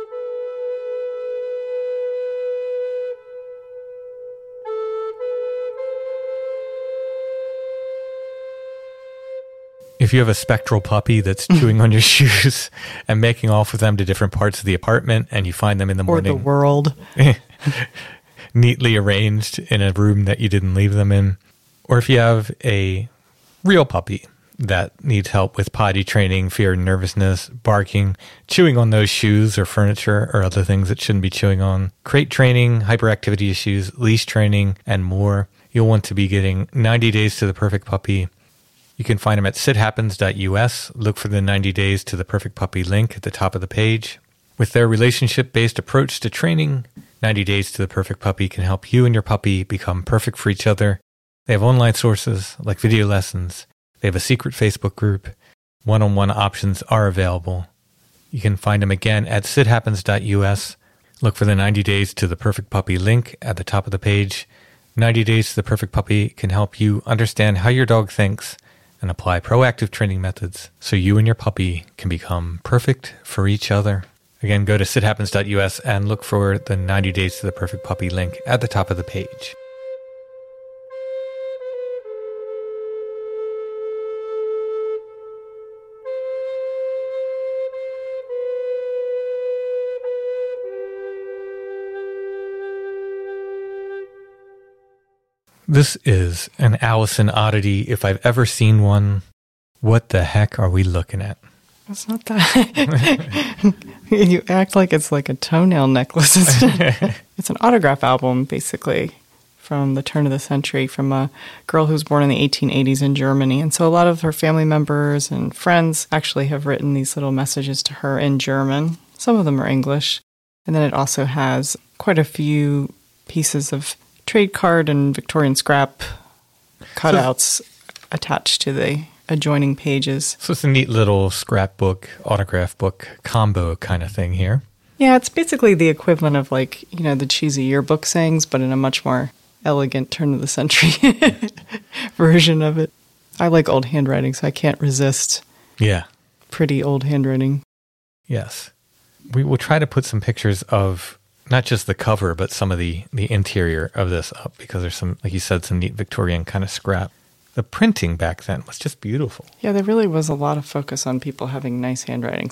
If you have a spectral puppy that's chewing on your shoes and making off with them to different parts of the apartment, and you find them in the morning, or the world, neatly arranged in a room that you didn't leave them in, or if you have a real puppy that needs help with potty training, fear and nervousness, barking, chewing on those shoes or furniture or other things it shouldn't be chewing on, crate training, hyperactivity issues, leash training, and more, you'll want to be getting 90 Days to the Perfect Puppy. You can find them at sithappens.us. Look for the 90 Days to the Perfect Puppy link at the top of the page. With their relationship-based approach to training, 90 Days to the Perfect Puppy can help you and your puppy become perfect for each other. They have online sources like video lessons. They have a secret Facebook group. One-on-one options are available. You can find them again at sithappens.us. Look for the 90 Days to the Perfect Puppy link at the top of the page. 90 Days to the Perfect Puppy can help you understand how your dog thinks and apply proactive training methods so you and your puppy can become perfect for each other. Again, go to sithappens.us and look for the 90 Days to the Perfect Puppy link at the top of the page. This is an Allison oddity if I've ever seen one. What the heck are we looking at? It's not that. You act like it's like a toenail necklace. It's an autograph album, basically, from the turn of the century, from a girl who was born in the 1880s in Germany. And so a lot of her family members and friends actually have written these little messages to her in German. Some of them are English. And then it also has quite a few pieces of trade card and Victorian scrap cutouts attached to the adjoining pages. So it's a neat little scrapbook, autograph book combo kind of thing here. Yeah, it's basically the equivalent of like, the cheesy yearbook sayings, but in a much more elegant turn of the century version of it. I like old handwriting, so I can't resist pretty old handwriting. Yes. We will try to put some pictures of not just the cover, but some of the interior of this up, because there's some, like you said, some neat Victorian kind of scrap. The printing back then was just beautiful. Yeah, there really was a lot of focus on people having nice handwriting,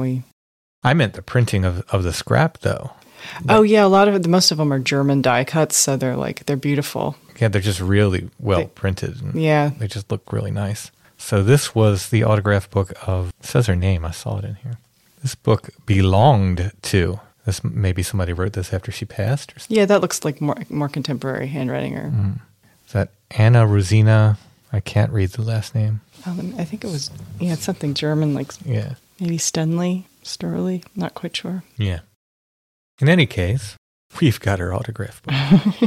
I meant the printing of the scrap, though. Oh, yeah, most of them are German die cuts, so they're beautiful. Yeah, they're just really well printed. And yeah. They just look really nice. So this was the autograph book of, it says her name, I saw it in here. This book belonged to, maybe somebody wrote this after she passed? Or something. Yeah, that looks like more contemporary handwriting. Is that Anna Rosina? I can't read the last name. I think it was, it's something German, maybe Sterling, not quite sure. Yeah. In any case, we've got her autograph book.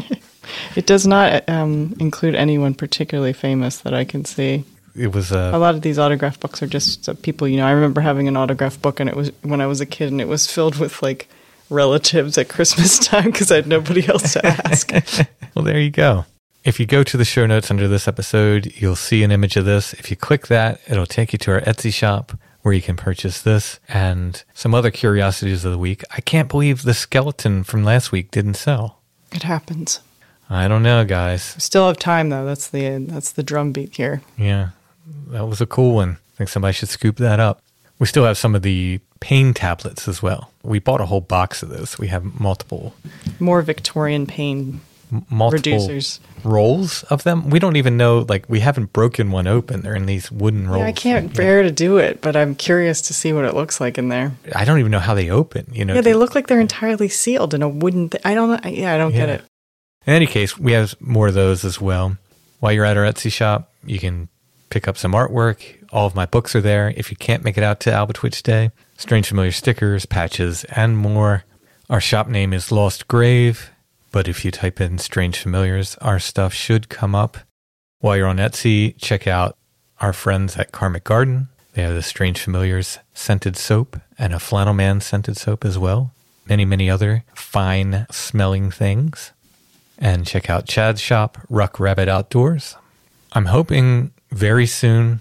It does not include anyone particularly famous that I can see. It was a lot of these autograph books are just people, I remember having an autograph book, and it was when I was a kid, and it was filled with relatives at Christmas time because I had nobody else to ask. Well, there you go. If you go to the show notes under this episode, you'll see an image of this. If you click that, it'll take you to our Etsy shop where you can purchase this and some other curiosities of the week. I can't believe the skeleton from last week didn't sell. It happens. I don't know, guys. We still have time, though. That's the drum beat here. Yeah, that was a cool one. I think somebody should scoop that up. We still have some of the pain tablets as well. We bought a whole box of those. We have multiple. More Victorian pain reducers. Rolls of them. We don't even know, we haven't broken one open. They're in these wooden rolls. Yeah, I can't bear to do it, but I'm curious to see what it looks like in there. I don't even know how they open. Yeah, they look like they're entirely sealed in a wooden thing. I don't know. I don't get it. In any case, we have more of those as well. While you're at our Etsy shop, you can pick up some artwork. All of my books are there. If you can't make it out to Albatwitch Day, Strange Familiar stickers, patches, and more. Our shop name is Lost Grave, but if you type in Strange Familiars, our stuff should come up. While you're on Etsy, check out our friends at Karmic Garden. They have the Strange Familiars scented soap and a Flannel Man scented soap as well. Many, many other fine smelling things. And check out Chad's shop, Ruck Rabbit Outdoors. I'm hoping very soon,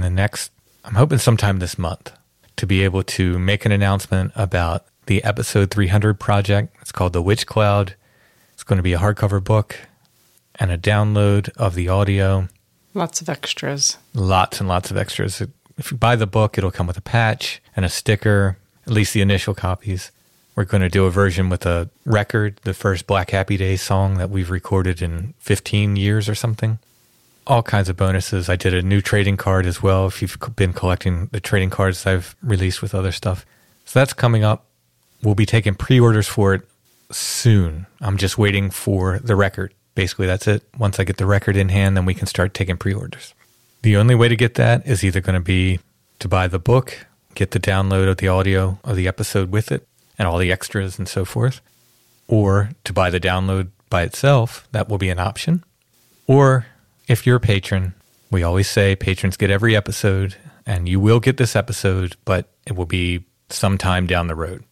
I'm hoping sometime this month, to be able to make an announcement about the episode 300 project. It's called The Witch Cloud. It's going to be a hardcover book and a download of the audio. Lots of extras. Lots and lots of extras. If you buy the book, it'll come with a patch and a sticker, at least the initial copies. We're going to do a version with a record, the first Black Happy Day song that we've recorded in 15 years or something. All kinds of bonuses. I did a new trading card as well, if you've been collecting the trading cards I've released with other stuff. So that's coming up. We'll be taking pre-orders for it soon. I'm just waiting for the record. Basically, that's it. Once I get the record in hand, then we can start taking pre-orders. The only way to get that is either going to be to buy the book, get the download of the audio of the episode with it, and all the extras and so forth, or to buy the download by itself. That will be an option. Or if you're a patron, we always say patrons get every episode, and you will get this episode, but it will be sometime down the road.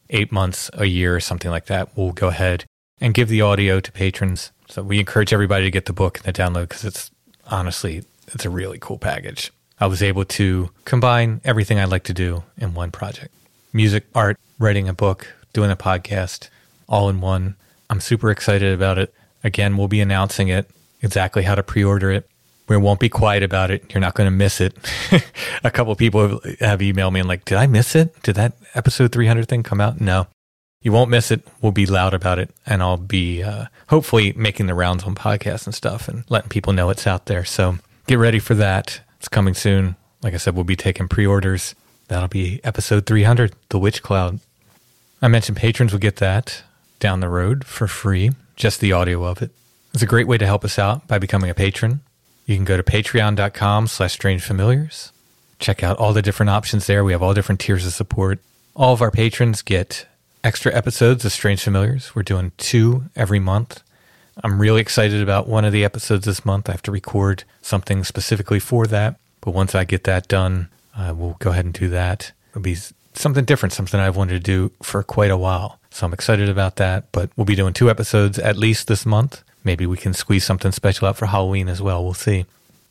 8 months, a year, or something like that, we'll go ahead and give the audio to patrons. So we encourage everybody to get the book and the download because it's a really cool package. I was able to combine everything I like to do in one project. Music, art, writing a book, doing a podcast, all in one. I'm super excited about it. Again, we'll be announcing it, exactly how to pre-order it. We won't be quiet about it. You're not going to miss it. A couple of people have emailed me and like, did I miss it? Did that episode 300 thing come out? No. You won't miss it. We'll be loud about it. And I'll be hopefully making the rounds on podcasts and stuff and letting people know it's out there. So get ready for that. It's coming soon. Like I said, we'll be taking pre-orders. That'll be episode 300, The Witch Cloud. I mentioned patrons will get that down the road for free, just the audio of it. It's a great way to help us out by becoming a patron. You can go to patreon.com/strangefamiliars. Check out all the different options there. We have all different tiers of support. All of our patrons get extra episodes of Strange Familiars. We're doing 2 every month. I'm really excited about one of the episodes this month. I have to record something specifically for that. But once I get that done, we'll go ahead and do that. It'll be something different, something I've wanted to do for quite a while. So I'm excited about that. But we'll be doing 2 episodes at least this month. Maybe we can squeeze something special out for Halloween as well. We'll see.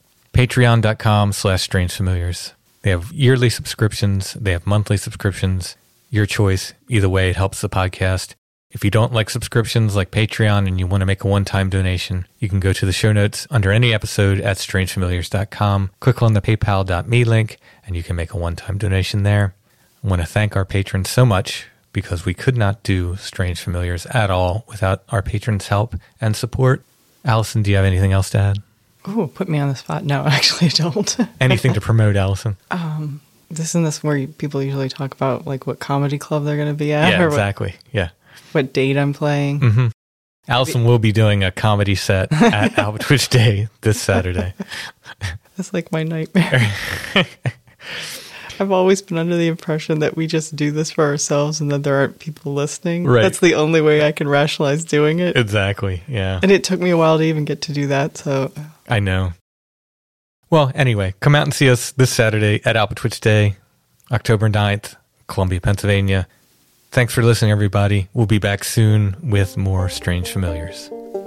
Patreon.com/strangefamiliars. They have yearly subscriptions. They have monthly subscriptions. Your choice. Either way, it helps the podcast. If you don't like subscriptions like Patreon and you want to make a one-time donation, you can go to the show notes under any episode at strangefamiliars.com. Click on the paypal.me link, and you can make a one-time donation there. I want to thank our patrons so much because we could not do Strange Familiars at all without our patrons' help and support. Allison, do you have anything else to add? Oh, put me on the spot. No, actually I don't. Anything to promote, Allison? Isn't this where people usually talk about like what comedy club they're going to be at? Yeah, or exactly. Yeah. What date I'm playing. Mm-hmm. Allison will be doing a comedy set at Albert Twitch Day this Saturday. That's like my nightmare. I've always been under the impression that we just do this for ourselves and that there aren't people listening. Right. That's the only way I can rationalize doing it. Exactly, yeah. And it took me a while to even get to do that, so... I know. Well, anyway, come out and see us this Saturday at Albert Twitch Day, October 9th, Columbia, Pennsylvania. Thanks for listening, everybody. We'll be back soon with more Strange Familiars.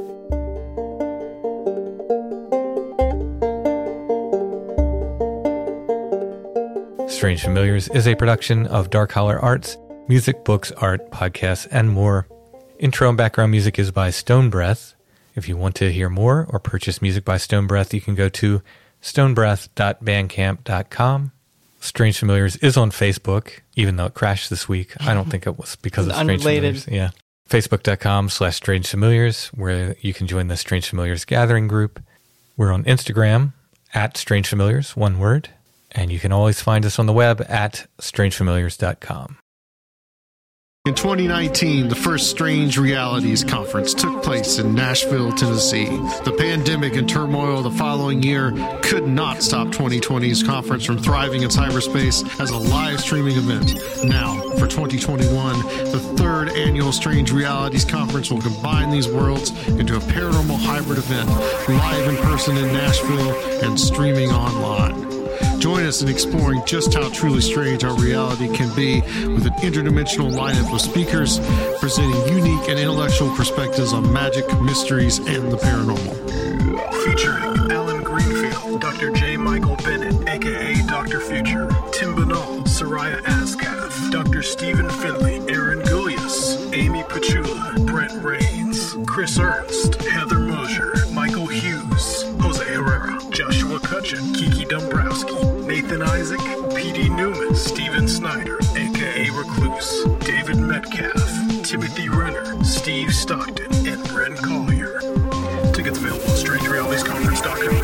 Strange Familiars is a production of Dark Holler Arts, music, books, art, podcasts, and more. Intro and background music is by Stone Breath. If you want to hear more or purchase music by Stone Breath, you can go to stonebreath.bandcamp.com. Strange Familiars is on Facebook, even though it crashed this week. I don't think it was because of Strange Familiars. Yeah. Facebook.com/Strange Familiars, where you can join the Strange Familiars gathering group. We're on Instagram at Strange Familiars, one word. And you can always find us on the web at strangefamiliars.com. In 2019, the first Strange Realities Conference took place in Nashville, Tennessee. The pandemic and turmoil the following year could not stop 2020's conference from thriving in cyberspace as a live streaming event. Now, for 2021, the third annual Strange Realities Conference will combine these worlds into a paranormal hybrid event, live in person in Nashville and streaming online. Join us in exploring just how truly strange our reality can be with an interdimensional lineup of speakers presenting unique and intellectual perspectives on magic, mysteries, and the paranormal. Featuring Alan Greenfield, Dr. J. Michael Bennett, a.k.a. Dr. Future, Tim Banal, Soraya Ascaf, Dr. Stephen Finley, Aaron Gullius, Amy Pachula, Brent Rains, Chris Ernst, Heather Mosier, Michael Hughes, Jose Herrera, Joshua Cutchin, Kiki Dombrowski, Nathan Isaac, P.D. Newman, Steven Snyder, a.k.a. Recluse, David Metcalf, Timothy Renner, Steve Stockton, and Bren Collier. Tickets available at strangerealitiesconference.com.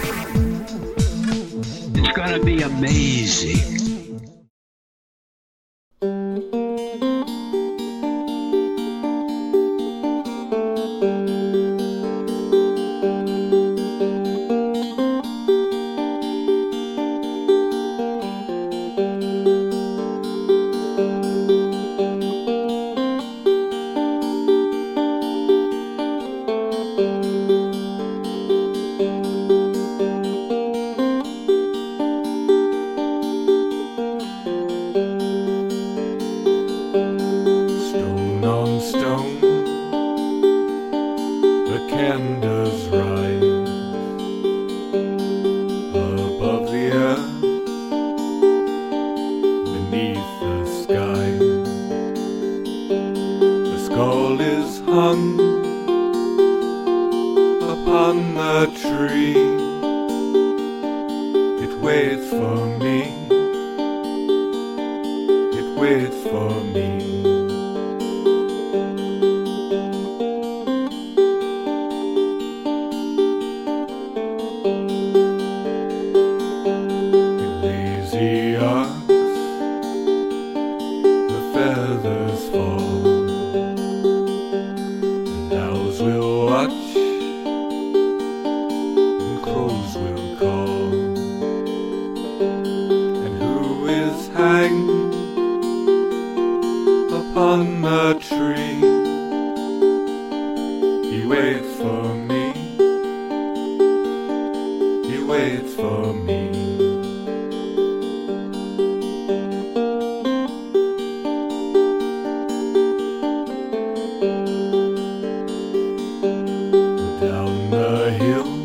It's going to be amazing. tree. It waits for me. It waits for me. Lazy ox, the feathers fall, and owls will watch, and crows will call. And who is hanged upon the tree? He waits for me. He waits for me. Down the hills,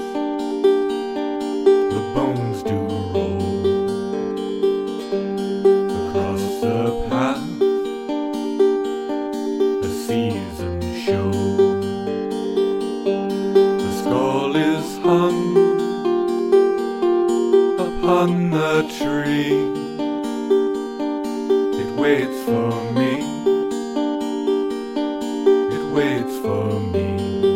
the bones do roll. Across the path, the season show. The skull is hung upon the tree. It waits for me. It waits for me.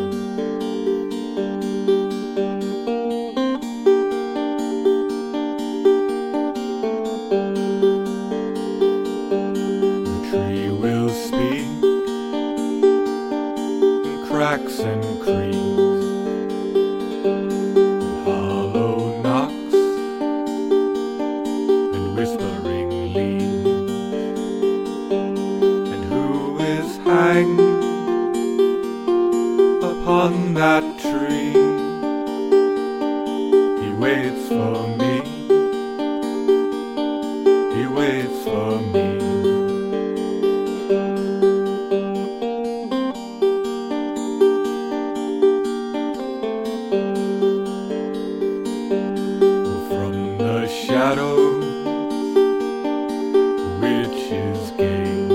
Cracks and creaks, and hollow knocks, and whispering leaves. And who is hanged upon that tree? He waits for me. He waits for me. Shadows, witches gaze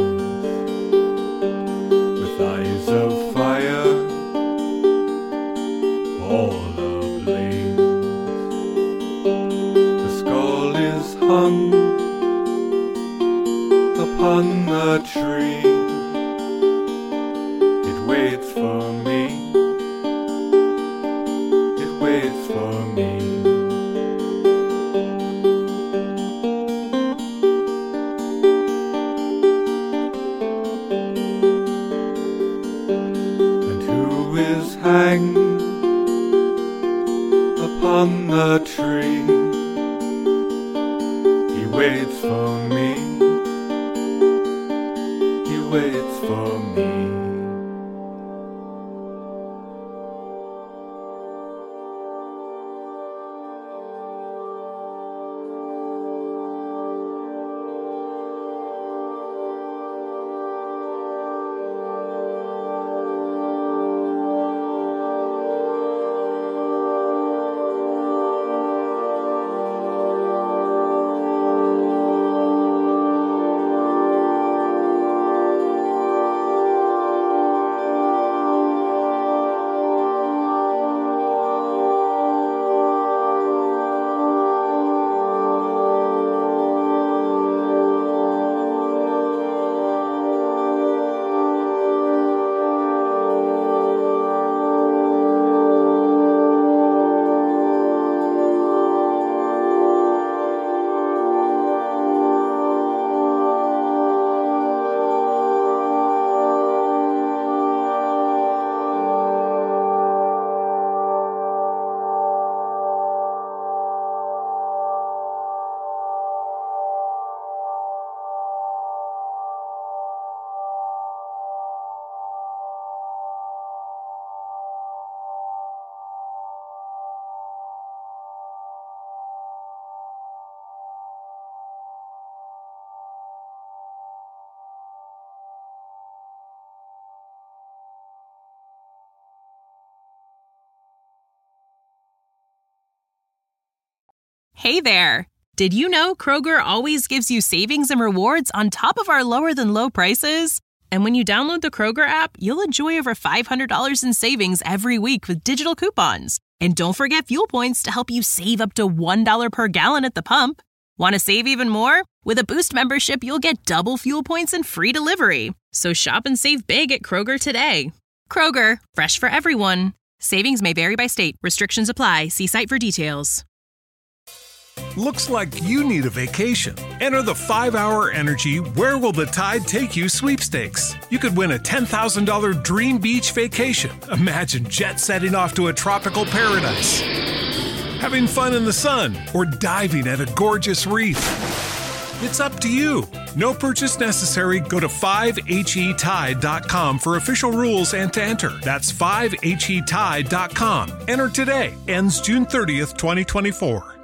with eyes of fire, all ablaze. The skull is hung upon the tree. It waits for me. It waits for me. Hanged upon the tree. He waits for me. He waits for me. Hey there! Did you know Kroger always gives you savings and rewards on top of our lower-than-low prices? And when you download the Kroger app, you'll enjoy over $500 in savings every week with digital coupons. And don't forget fuel points to help you save up to $1 per gallon at the pump. Want to save even more? With a Boost membership, you'll get double fuel points and free delivery. So shop and save big at Kroger today. Kroger, fresh for everyone. Savings may vary by state. Restrictions apply. See site for details. Looks like you need a vacation. Enter the 5-Hour Energy Where Will the Tide Take You sweepstakes. You could win a $10,000 dream beach vacation. Imagine jet setting off to a tropical paradise, having fun in the sun, or diving at a gorgeous reef. It's up to you. No purchase necessary. Go to 5HETide.com for official rules and to enter. That's 5HETide.com. Enter today. Ends June 30th, 2024.